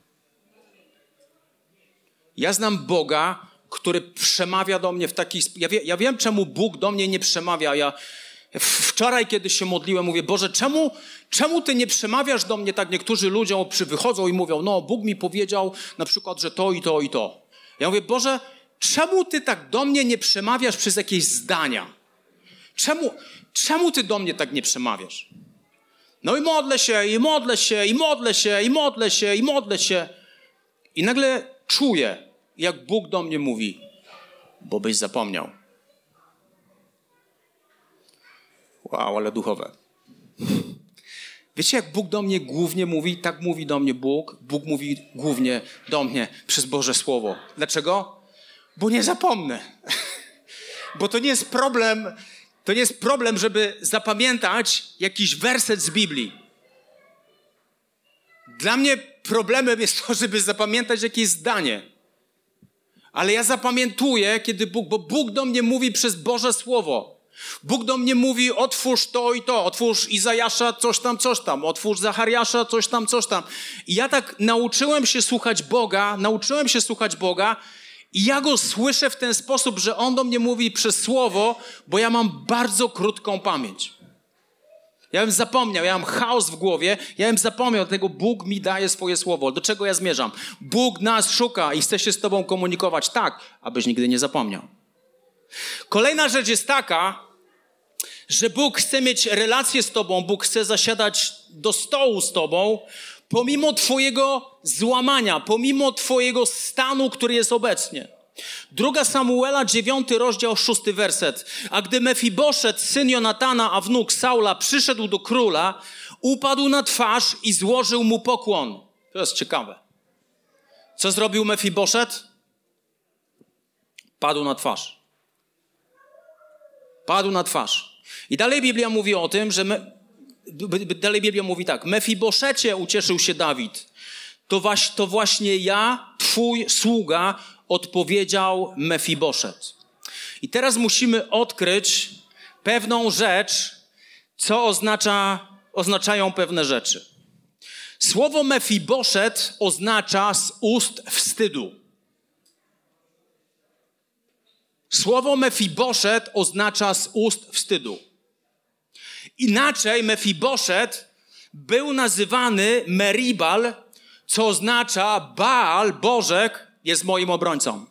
Ja znam Boga, który przemawia do mnie w taki sposób. Ja, wie, ja wiem, czemu Bóg do mnie nie przemawia. Ja wczoraj, kiedy się modliłem, mówię, Boże, czemu, czemu Ty nie przemawiasz do mnie tak? Niektórzy ludzie wychodzą i mówią, no Bóg mi powiedział na przykład, że to i to i to. Ja mówię, Boże, czemu Ty tak do mnie nie przemawiasz przez jakieś zdania? Czemu, czemu Ty do mnie tak nie przemawiasz? No i modlę się, i modlę się, i modlę się, i modlę się, i modlę się. I nagle czuję, jak Bóg do mnie mówi, bo byś zapomniał. Wow, ale duchowe. Wiecie, jak Bóg do mnie głównie mówi? Tak mówi do mnie Bóg. Bóg mówi głównie do mnie przez Boże Słowo. Dlaczego? Bo nie zapomnę. Bo to nie jest problem, to nie jest problem, żeby zapamiętać jakiś werset z Biblii. Dla mnie problemem jest to, żeby zapamiętać jakieś zdanie. Ale ja zapamiętuję, kiedy Bóg, bo Bóg do mnie mówi przez Boże Słowo. Bóg do mnie mówi, otwórz to i to, otwórz Izajasza, coś tam, coś tam, otwórz Zachariasza, coś tam, coś tam. I ja tak nauczyłem się słuchać Boga, nauczyłem się słuchać Boga i ja Go słyszę w ten sposób, że On do mnie mówi przez Słowo, bo ja mam bardzo krótką pamięć. Ja bym zapomniał, ja mam chaos w głowie, ja bym zapomniał, dlatego Bóg mi daje swoje Słowo. Do czego ja zmierzam? Bóg nas szuka i chce się z Tobą komunikować tak, abyś nigdy nie zapomniał. Kolejna rzecz jest taka, że Bóg chce mieć relację z Tobą, Bóg chce zasiadać do stołu z Tobą, pomimo Twojego złamania, pomimo Twojego stanu, który jest obecnie. Druga Samuela, dziewiąty rozdział, szósty werset. A gdy Mefiboszet, syn Jonatana, a wnuk Saula, przyszedł do króla, upadł na twarz i złożył mu pokłon. To jest ciekawe. Co zrobił Mefiboszet? Padł na twarz. Padł na twarz. I dalej Biblia mówi o tym, że... Me... Dalej Biblia mówi tak. Mefiboszecie, ucieszył się Dawid. To, waś, to właśnie ja, twój sługa, odpowiedział Mefiboszet. I teraz musimy odkryć pewną rzecz, co oznacza, oznaczają pewne rzeczy. Słowo Mefiboszet oznacza z ust wstydu. Słowo Mefiboszet oznacza z ust wstydu. Inaczej Mefiboszet był nazywany Meribal, co oznacza Baal, Bożek, jest moim obrońcą.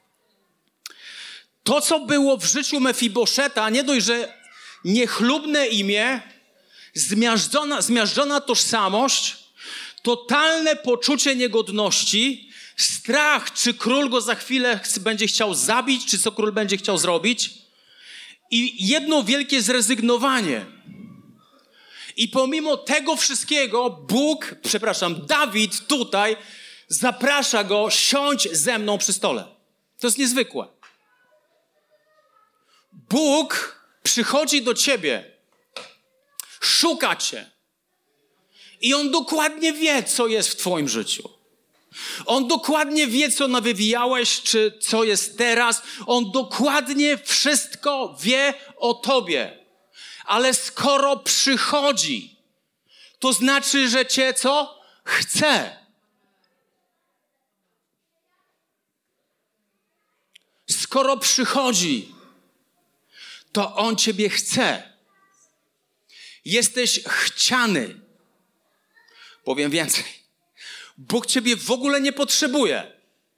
To, co było w życiu Mefiboszeta, nie dość, że niechlubne imię, zmiażdżona, zmiażdżona tożsamość, totalne poczucie niegodności, strach, czy król go za chwilę będzie chciał zabić, czy co król będzie chciał zrobić. i jedno wielkie zrezygnowanie. I pomimo tego wszystkiego Bóg, przepraszam, Dawid tutaj zaprasza go, siądź ze mną przy stole. To jest niezwykłe. Bóg przychodzi do ciebie, szuka cię i On dokładnie wie, co jest w twoim życiu. On dokładnie wie, co nawywijałeś, czy co jest teraz. On dokładnie wszystko wie o tobie. Ale skoro przychodzi, to znaczy, że cię co? Chce. Skoro przychodzi, to On ciebie chce. Jesteś chciany. Powiem więcej. Bóg ciebie w ogóle nie potrzebuje.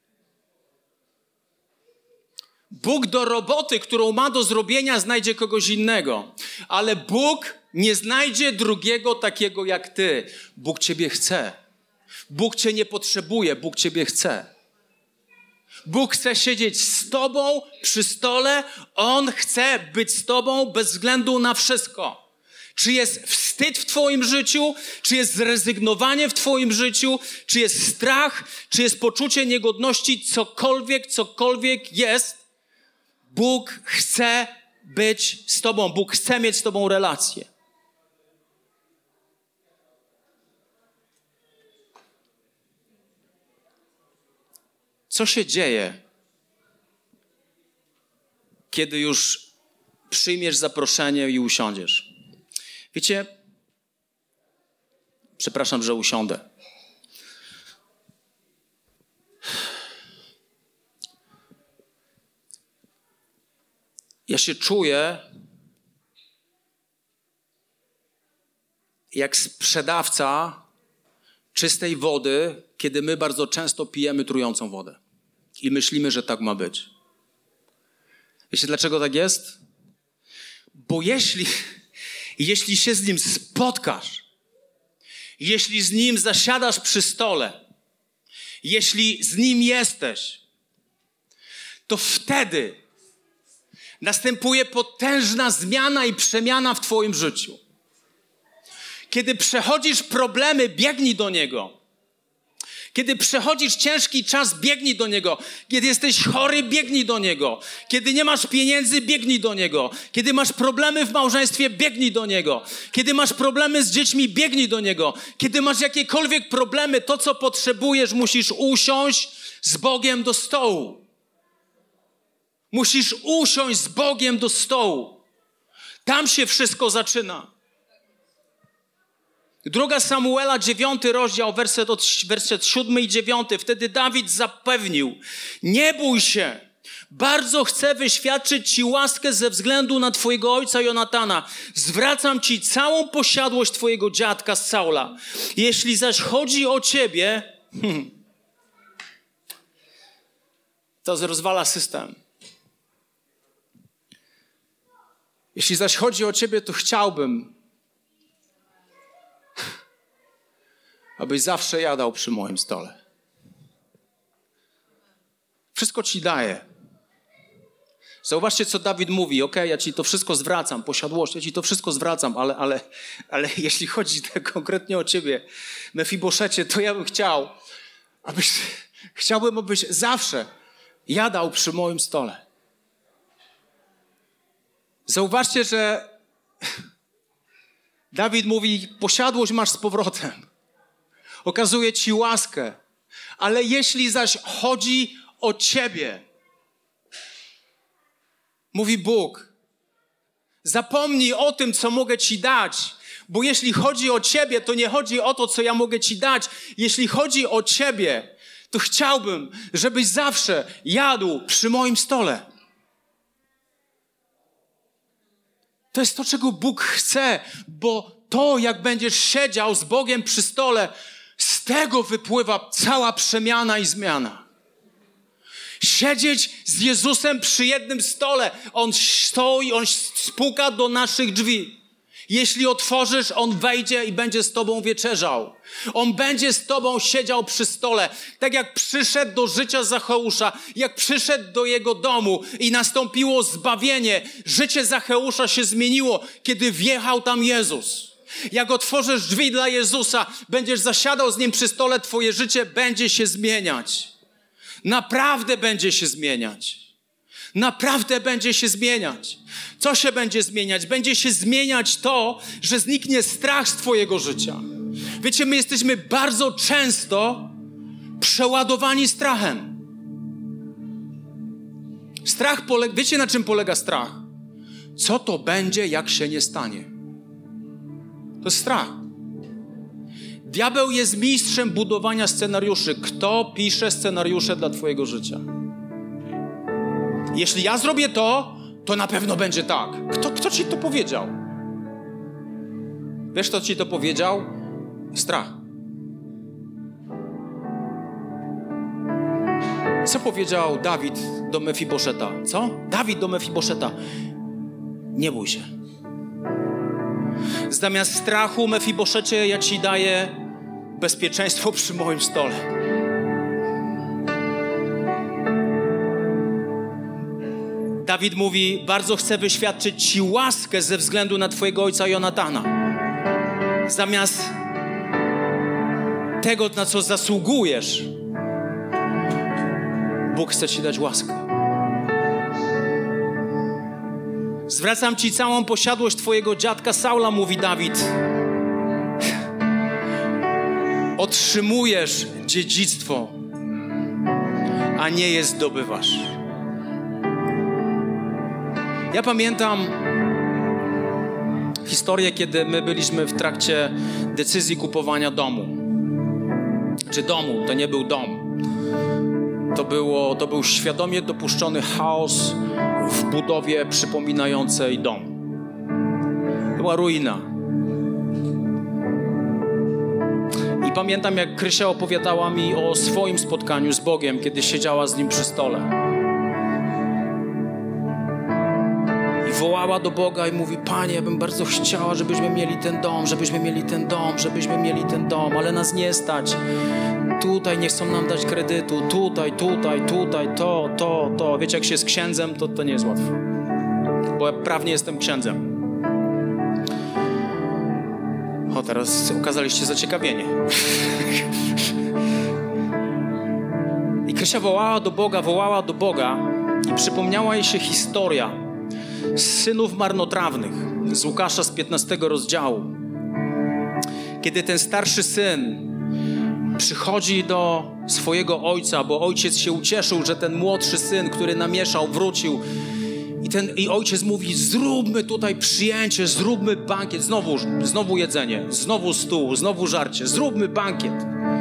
Bóg do roboty, którą ma do zrobienia, znajdzie kogoś innego. Ale Bóg nie znajdzie drugiego takiego jak ty. Bóg ciebie chce. Bóg cię nie potrzebuje, Bóg ciebie chce. Bóg chce siedzieć z tobą przy stole. On chce być z tobą bez względu na wszystko. Czy jest wstyd w twoim życiu, czy jest zrezygnowanie w twoim życiu, czy jest strach, czy jest poczucie niegodności, cokolwiek, cokolwiek jest, Bóg chce być z tobą. Bóg chce mieć z tobą relację. Co się dzieje, kiedy już przyjmiesz zaproszenie i usiądziesz? Wiecie, przepraszam, że usiądę. Ja się czuję jak sprzedawca czystej wody, kiedy my bardzo często pijemy trującą wodę i myślimy, że tak ma być. Wiecie, dlaczego tak jest? Bo jeśli, jeśli się z Nim spotkasz, jeśli z Nim zasiadasz przy stole, jeśli z Nim jesteś, to wtedy następuje potężna zmiana i przemiana w twoim życiu. Kiedy przechodzisz problemy, biegnij do Niego. Kiedy przechodzisz ciężki czas, biegnij do Niego. Kiedy jesteś chory, biegnij do Niego. Kiedy nie masz pieniędzy, biegnij do Niego. Kiedy masz problemy w małżeństwie, biegnij do Niego. Kiedy masz problemy z dziećmi, biegnij do Niego. Kiedy masz jakiekolwiek problemy, to co potrzebujesz, musisz usiąść z Bogiem do stołu. Musisz usiąść z Bogiem do stołu. Tam się wszystko zaczyna. Druga Samuela, dziewiąty rozdział, werset, od, werset siódmy i dziewiąty. Wtedy Dawid zapewnił, nie bój się, bardzo chcę wyświadczyć ci łaskę ze względu na twojego ojca Jonatana. Zwracam ci całą posiadłość twojego dziadka Saula. Jeśli zaś chodzi o ciebie, hmm, to rozwala system. Jeśli zaś chodzi o ciebie, to chciałbym, abyś zawsze jadał przy moim stole. Wszystko ci daję. Zauważcie, co Dawid mówi. Okej, okay, ja ci to wszystko zwracam, posiadłość, ja ci to wszystko zwracam, ale, ale, ale jeśli chodzi tak konkretnie o ciebie, Mefiboszecie, to ja bym chciał, abyś, chciałbym, abyś zawsze jadał przy moim stole. Zauważcie, że Dawid mówi, posiadłość masz z powrotem. Okazuje ci łaskę. Ale jeśli zaś chodzi o ciebie, mówi Bóg, zapomnij o tym, co mogę ci dać. Bo jeśli chodzi o ciebie, to nie chodzi o to, co ja mogę ci dać. Jeśli chodzi o ciebie, to chciałbym, żebyś zawsze jadł przy moim stole. To jest to, czego Bóg chce, bo to, jak będziesz siedział z Bogiem przy stole, z tego wypływa cała przemiana i zmiana. Siedzieć z Jezusem przy jednym stole. On stoi, On spuka do naszych drzwi. Jeśli otworzysz, On wejdzie i będzie z tobą wieczerzał. On będzie z tobą siedział przy stole. Tak jak przyszedł do życia Zacheusza, jak przyszedł do jego domu i nastąpiło zbawienie. Życie Zacheusza się zmieniło, kiedy wjechał tam Jezus. Jak otworzysz drzwi dla Jezusa, będziesz zasiadał z Nim przy stole, twoje życie będzie się zmieniać. Naprawdę będzie się zmieniać. Naprawdę będzie się zmieniać. Co się będzie zmieniać? Będzie się zmieniać to, że zniknie strach z twojego życia. Wiecie, my jesteśmy bardzo często przeładowani strachem. Strach polega... Wiecie, na czym polega strach? Co to będzie, jak się nie stanie? To jest strach. Diabeł jest mistrzem budowania scenariuszy. Kto pisze scenariusze dla twojego życia? Jeśli ja zrobię to, to na pewno będzie tak. Kto, kto ci to powiedział? Wiesz, kto ci to powiedział? Strach. Co powiedział Dawid do Mefiboszeta? Co? Dawid do Mefiboszeta. Nie bój się. Zamiast strachu, Mefiboszecie, ja ci daję bezpieczeństwo przy moim stole. Dawid mówi, bardzo chcę wyświadczyć ci łaskę ze względu na twojego ojca Jonatana. Zamiast tego, na co zasługujesz, Bóg chce ci dać łaskę. Zwracam ci całą posiadłość twojego dziadka Saula, mówi Dawid. Otrzymujesz dziedzictwo, a nie je zdobywasz. Ja pamiętam historię, kiedy my byliśmy w trakcie decyzji kupowania domu. Czy domu, to nie był dom. To, było, to był świadomie dopuszczony chaos w budowie przypominającej dom. Była ruina. I pamiętam, jak Krysia opowiadała mi o swoim spotkaniu z Bogiem, kiedy siedziała z Nim przy stole. I wołała do Boga i mówi, Panie, ja bym bardzo chciała, żebyśmy mieli ten dom, żebyśmy mieli ten dom, żebyśmy mieli ten dom, ale nas nie stać. Tutaj nie chcą nam dać kredytu, tutaj, tutaj, tutaj, to, to, to. Wiecie, jak się jest księdzem, to, to nie jest łatwo. Bo ja prawnie jestem księdzem. O, teraz okazaliście zaciekawienie. I Krysia wołała do Boga, wołała do Boga i przypomniała jej się historia synów marnotrawnych z Łukasza z piętnastego rozdziału. Kiedy ten starszy syn przychodzi do swojego ojca, bo ojciec się ucieszył, że ten młodszy syn, który namieszał, wrócił. I, ten, i ojciec mówi, zróbmy tutaj przyjęcie, zróbmy bankiet. Znowu, znowu jedzenie, znowu stół, znowu żarcie. Zróbmy bankiet.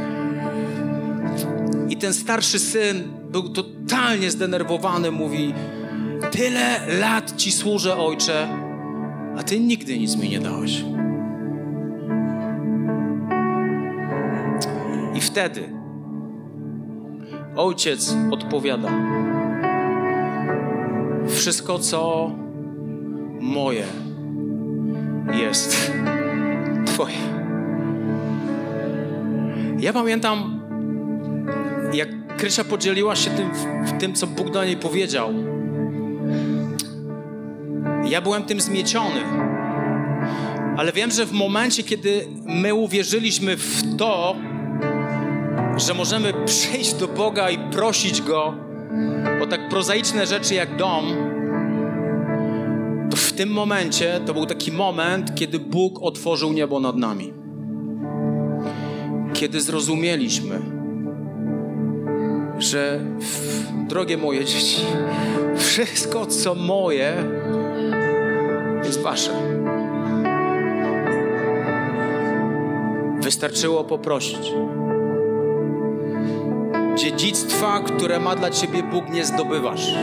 I ten starszy syn był totalnie zdenerwowany. Mówi, tyle lat ci służę, ojcze, a ty nigdy nic mi nie dałeś. I wtedy ojciec odpowiada, wszystko, co moje, jest twoje. Ja pamiętam, jak Krysia podzieliła się tym, tym, co Bóg do niej powiedział. Ja byłem tym zmieciony. Ale wiem, że w momencie, kiedy my uwierzyliśmy w to, że możemy przyjść do Boga i prosić Go o tak prozaiczne rzeczy jak dom, to w tym momencie, to był taki moment, kiedy Bóg otworzył niebo nad nami. Kiedy zrozumieliśmy, że drogie moje dzieci, wszystko, co moje, jest wasze. Wystarczyło poprosić. Dziedzictwa, które ma dla ciebie Bóg, nie zdobywasz.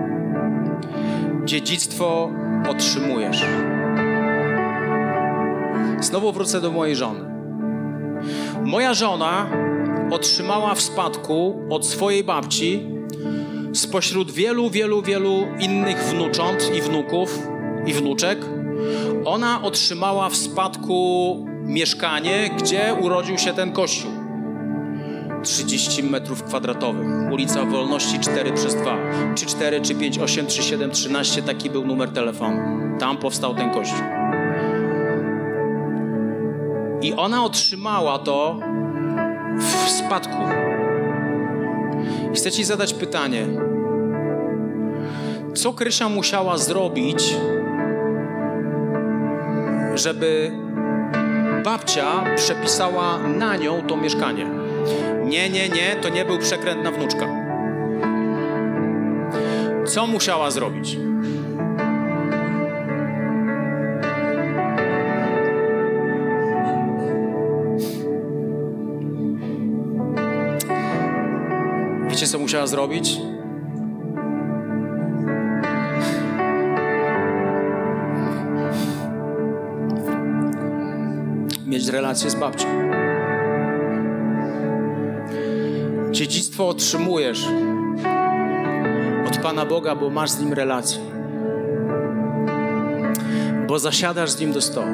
Dziedzictwo otrzymujesz. Znowu wrócę do mojej żony. Moja żona otrzymała w spadku od swojej babci spośród wielu, wielu, wielu innych wnucząt i wnuków i wnuczek, ona otrzymała w spadku mieszkanie, gdzie urodził się ten kościół. trzydzieści metrów kwadratowych. Ulica Wolności cztery przez dwa. Czy cztery, czy pięć, osiem, trzy, siedem, trzynaście. Taki był numer telefonu. Tam powstał ten kościół. I ona otrzymała to w spadku. I chcę ci zadać pytanie. Co Krysia musiała zrobić, żeby babcia przepisała na nią to mieszkanie? Nie, nie, nie, to nie był przekręt na wnuczka. Co musiała zrobić? Wiecie, co musiała zrobić? Mieć relację z babcią. Dziedzictwo otrzymujesz od Pana Boga, bo masz z Nim relację. Bo zasiadasz z Nim do stołu.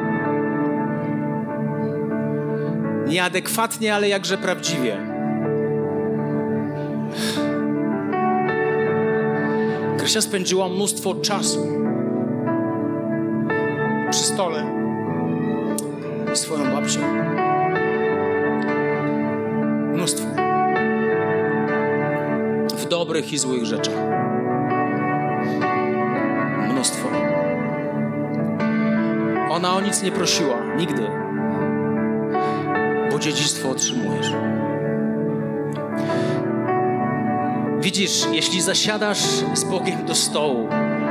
Nieadekwatnie, ale jakże prawdziwie. Krysia spędziła mnóstwo czasu przy stole z swoją babcią. Mnóstwo. W dobrych i złych rzeczach. Mnóstwo. Ona o nic nie prosiła. Nigdy. Bo dziedzictwo otrzymujesz. Widzisz, jeśli zasiadasz z Bogiem do stołu,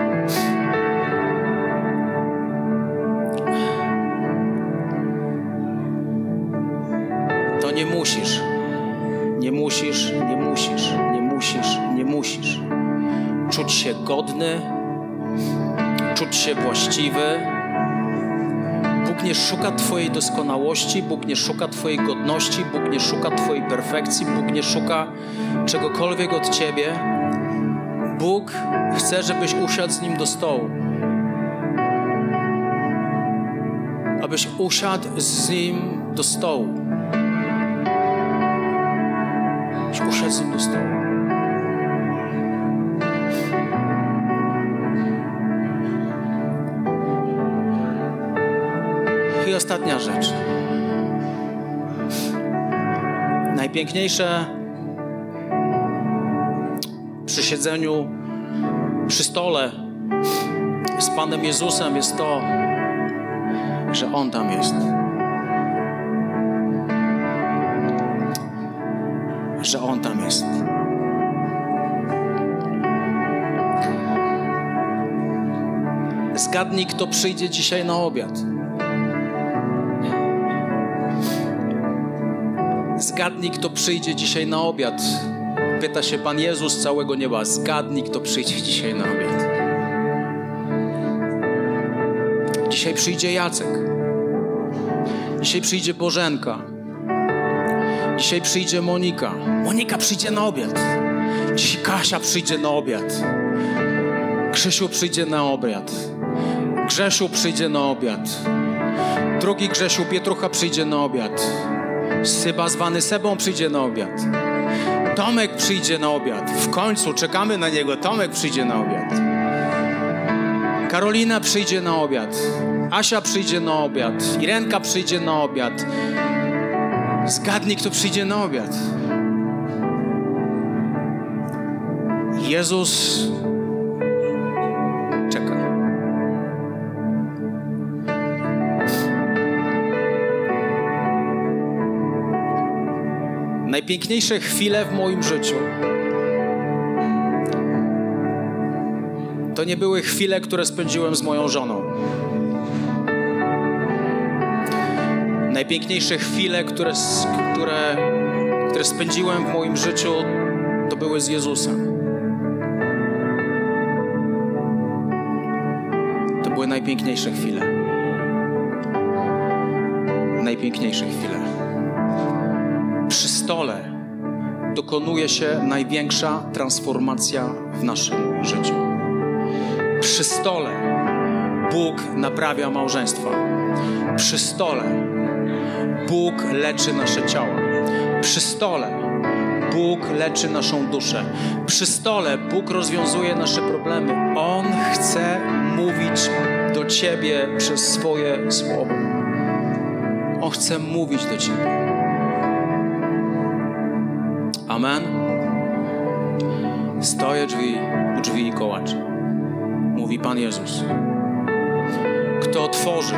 to nie musisz, nie musisz, nie musisz, nie musisz, nie musisz czuć się godny, czuć się właściwy. Bóg nie szuka Twojej doskonałości, Bóg nie szuka Twojej godności, Bóg nie szuka Twojej perfekcji, Bóg nie szuka czegokolwiek od Ciebie. Bóg chce, żebyś usiadł z Nim do stołu. Abyś usiadł z Nim do stołu. Abyś usiadł z Nim do stołu. I ostatnia rzecz. Najpiękniejsze przy siedzeniu przy stole z Panem Jezusem jest to, że On tam jest. Że On tam jest. Zgadnij, kto przyjdzie dzisiaj na obiad. Zgadnij, kto przyjdzie dzisiaj na obiad. Pyta się Pan Jezus z całego nieba. Zgadnij, kto przyjdzie dzisiaj na obiad. Dzisiaj przyjdzie Jacek. Dzisiaj przyjdzie Bożenka. Dzisiaj przyjdzie Monika. Monika przyjdzie na obiad. Dzisiaj Kasia przyjdzie na obiad. Krzysiu przyjdzie na obiad. Grzesiu przyjdzie na obiad. Drugi Grzesiu Pietrucha przyjdzie na obiad. Syba zwany Sebą przyjdzie na obiad. Tomek przyjdzie na obiad. W końcu czekamy na niego. Tomek przyjdzie na obiad. Karolina przyjdzie na obiad. Asia przyjdzie na obiad. Irenka przyjdzie na obiad. Zgadnij, kto przyjdzie na obiad. Jezus czeka. Najpiękniejsze chwile w moim życiu to nie były chwile, które spędziłem z moją żoną. Najpiękniejsze chwile, które, które, które spędziłem w moim życiu, to były z Jezusem. To były najpiękniejsze chwile. Najpiękniejsze chwile. Przy stole dokonuje się największa transformacja w naszym życiu. Przy stole Bóg naprawia małżeństwa. Przy stole Bóg leczy nasze ciała. Przy stole Bóg leczy naszą duszę. Przy stole Bóg rozwiązuje nasze problemy. On chce mówić do Ciebie przez swoje słowo. On chce mówić do Ciebie. Amen. Stoję drzwi, u drzwi i kołaczę. Mówi Pan Jezus. Kto otworzy,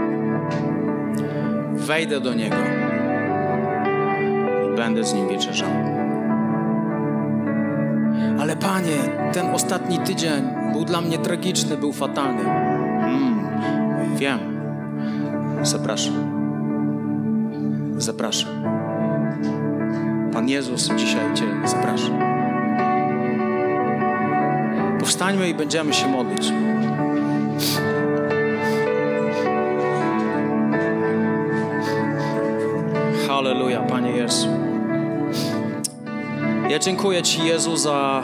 wejdę do Niego i będę z Nim wieczerzał. Ale Panie, ten ostatni tydzień był dla mnie tragiczny, był fatalny. Mm, wiem. Zapraszam. Zapraszam. Pan Jezus dzisiaj Cię zaprasza. Powstańmy i będziemy się modlić. Halleluja, Panie Jezu. Ja dziękuję Ci, Jezu, za,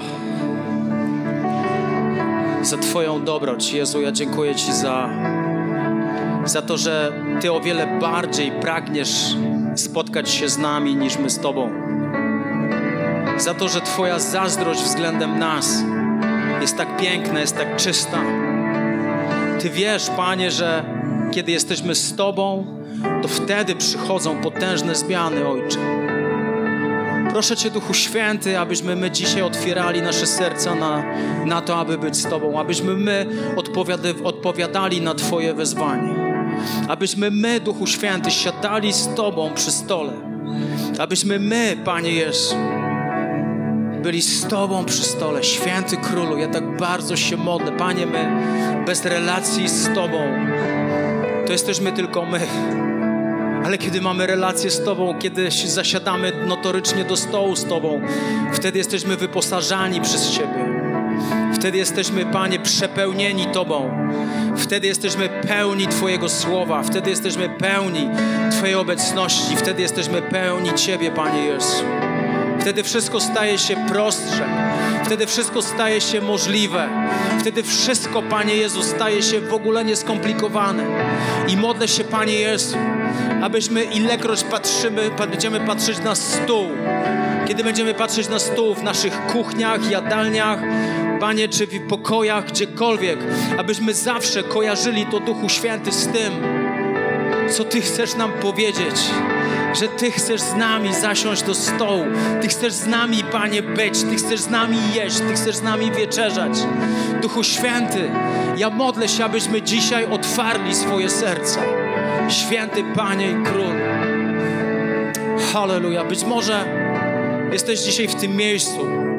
za Twoją dobroć. Jezu, ja dziękuję Ci za, za to, że Ty o wiele bardziej pragniesz spotkać się z nami niż my z Tobą. Za to, że Twoja zazdrość względem nas jest tak piękna, jest tak czysta. Ty wiesz, Panie, że kiedy jesteśmy z Tobą, to wtedy przychodzą potężne zmiany, Ojcze. Proszę Cię, Duchu Święty, abyśmy my dzisiaj otwierali nasze serca na, na to, aby być z Tobą, abyśmy my odpowiada- odpowiadali na Twoje wezwanie. Abyśmy my, Duchu Święty, siadali z Tobą przy stole. Abyśmy my, Panie Jezu, byli z Tobą przy stole. Święty Królu, ja tak bardzo się modlę. Panie, my bez relacji z Tobą to jesteśmy tylko my. Ale kiedy mamy relację z Tobą, kiedy zasiadamy notorycznie do stołu z Tobą, wtedy jesteśmy wyposażani przez Ciebie. Wtedy jesteśmy, Panie, przepełnieni Tobą. Wtedy jesteśmy pełni Twojego słowa. Wtedy jesteśmy pełni Twojej obecności. Wtedy jesteśmy pełni Ciebie, Panie Jezu. Wtedy wszystko staje się prostsze. Wtedy wszystko staje się możliwe. Wtedy wszystko, Panie Jezu, staje się w ogóle nieskomplikowane. I modlę się, Panie Jezu, abyśmy ilekroć patrzymy, będziemy patrzeć na stół, kiedy będziemy patrzeć na stół w naszych kuchniach, jadalniach, Panie, czy w pokojach, gdziekolwiek, abyśmy zawsze kojarzyli to, Duchu Święty, z tym, co Ty chcesz nam powiedzieć, że Ty chcesz z nami zasiąść do stołu. Ty chcesz z nami, Panie, być. Ty chcesz z nami jeść. Ty chcesz z nami wieczerzać. Duchu Święty, ja modlę się, abyśmy dzisiaj otwarli swoje serca. Święty Panie i Król. Halleluja. Być może jesteś dzisiaj w tym miejscu.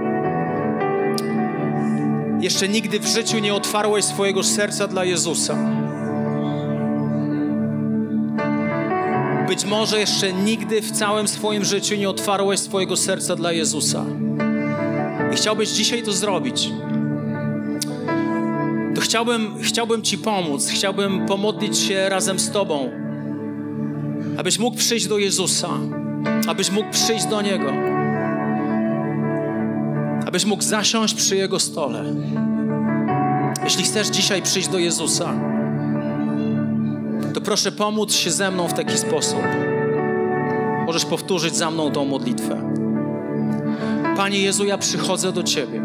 Jeszcze nigdy w życiu nie otwarłeś swojego serca dla Jezusa. Być może jeszcze nigdy w całym swoim życiu nie otwarłeś swojego serca dla Jezusa. I chciałbyś dzisiaj to zrobić. To chciałbym, chciałbym Ci pomóc. Chciałbym pomodlić się razem z Tobą. Abyś mógł przyjść do Jezusa. Abyś mógł przyjść do Niego. Abyś mógł zasiąść przy Jego stole. Jeśli chcesz dzisiaj przyjść do Jezusa, to proszę pomóc się ze mną w taki sposób. Możesz powtórzyć za mną tą modlitwę. Panie Jezu, ja przychodzę do Ciebie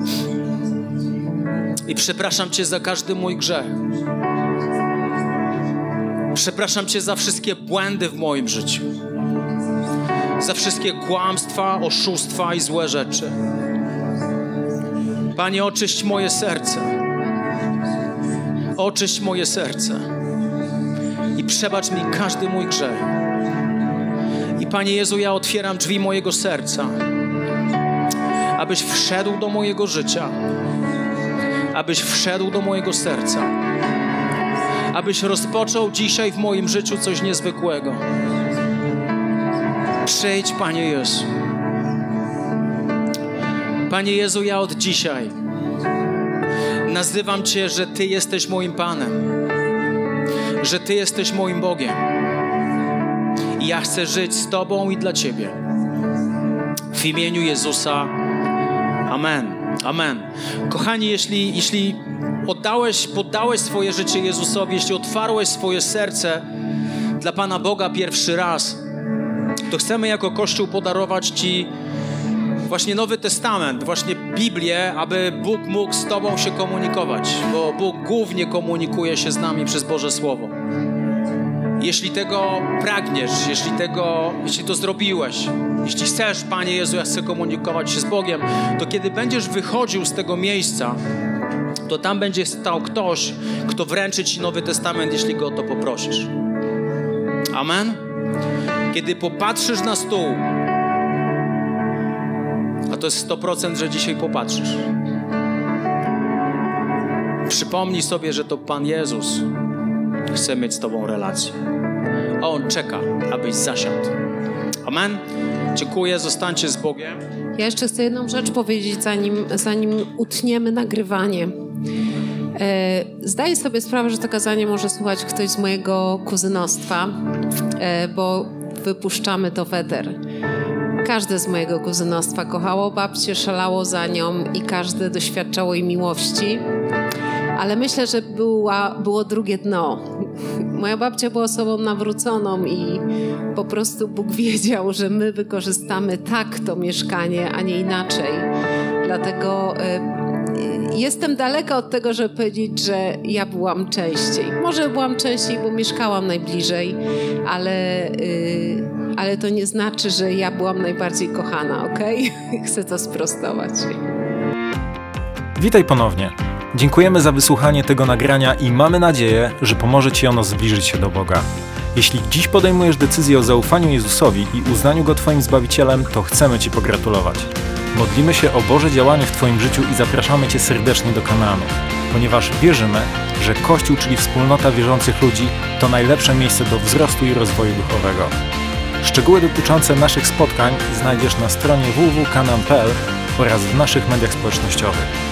i przepraszam Cię za każdy mój grzech. Przepraszam Cię za wszystkie błędy w moim życiu. Za wszystkie kłamstwa, oszustwa i złe rzeczy. Panie, oczyść moje serce. Oczyść moje serce. I przebacz mi każdy mój grzech. I Panie Jezu, ja otwieram drzwi mojego serca, abyś wszedł do mojego życia, abyś wszedł do mojego serca, abyś rozpoczął dzisiaj w moim życiu coś niezwykłego. Przyjdź, Panie Jezu. Panie Jezu, ja od dzisiaj nazywam Cię, że Ty jesteś moim Panem, że Ty jesteś moim Bogiem i ja chcę żyć z Tobą i dla Ciebie. W imieniu Jezusa. Amen. Amen. Kochani, jeśli, jeśli oddałeś, poddałeś swoje życie Jezusowi, jeśli otwarłeś swoje serce dla Pana Boga pierwszy raz, to chcemy jako Kościół podarować Ci właśnie Nowy Testament, właśnie Biblię, aby Bóg mógł z Tobą się komunikować, bo Bóg głównie komunikuje się z nami przez Boże Słowo. Jeśli tego pragniesz, jeśli tego, jeśli to zrobiłeś, jeśli chcesz, Panie Jezu, ja chcę komunikować się z Bogiem, to kiedy będziesz wychodził z tego miejsca, to tam będzie stał ktoś, kto wręczy Ci Nowy Testament, jeśli Go o to poprosisz. Amen? Kiedy popatrzysz na stół, a to jest sto procent, że dzisiaj popatrzysz, przypomnij sobie, że to Pan Jezus chce mieć z Tobą relację. A On czeka, abyś zasiadł. Amen? Dziękuję, zostańcie z Bogiem. Ja jeszcze chcę jedną rzecz powiedzieć, zanim, zanim utniemy nagrywanie. E, zdaję sobie sprawę, że to kazanie może słuchać ktoś z mojego kuzynostwa, e, bo wypuszczamy to w eter. Każde z mojego kuzynostwa kochało babcię, szalało za nią i każde doświadczało jej miłości. Ale myślę, że była, było drugie dno. Moja babcia była osobą nawróconą i po prostu Bóg wiedział, że my wykorzystamy tak to mieszkanie, a nie inaczej. Dlatego y, jestem daleka od tego, żeby powiedzieć, że ja byłam częściej. Może byłam częściej, bo mieszkałam najbliżej, ale, y, ale to nie znaczy, że ja byłam najbardziej kochana, okej? Okay? Chcę to sprostować. Witaj ponownie. Dziękujemy za wysłuchanie tego nagrania i mamy nadzieję, że pomoże Ci ono zbliżyć się do Boga. Jeśli dziś podejmujesz decyzję o zaufaniu Jezusowi i uznaniu Go Twoim Zbawicielem, to chcemy Ci pogratulować. Modlimy się o Boże działanie w Twoim życiu i zapraszamy Cię serdecznie do Kanaanu, ponieważ wierzymy, że Kościół, czyli wspólnota wierzących ludzi, to najlepsze miejsce do wzrostu i rozwoju duchowego. Szczegóły dotyczące naszych spotkań znajdziesz na stronie w w w kropka kanaan kropka p l oraz w naszych mediach społecznościowych.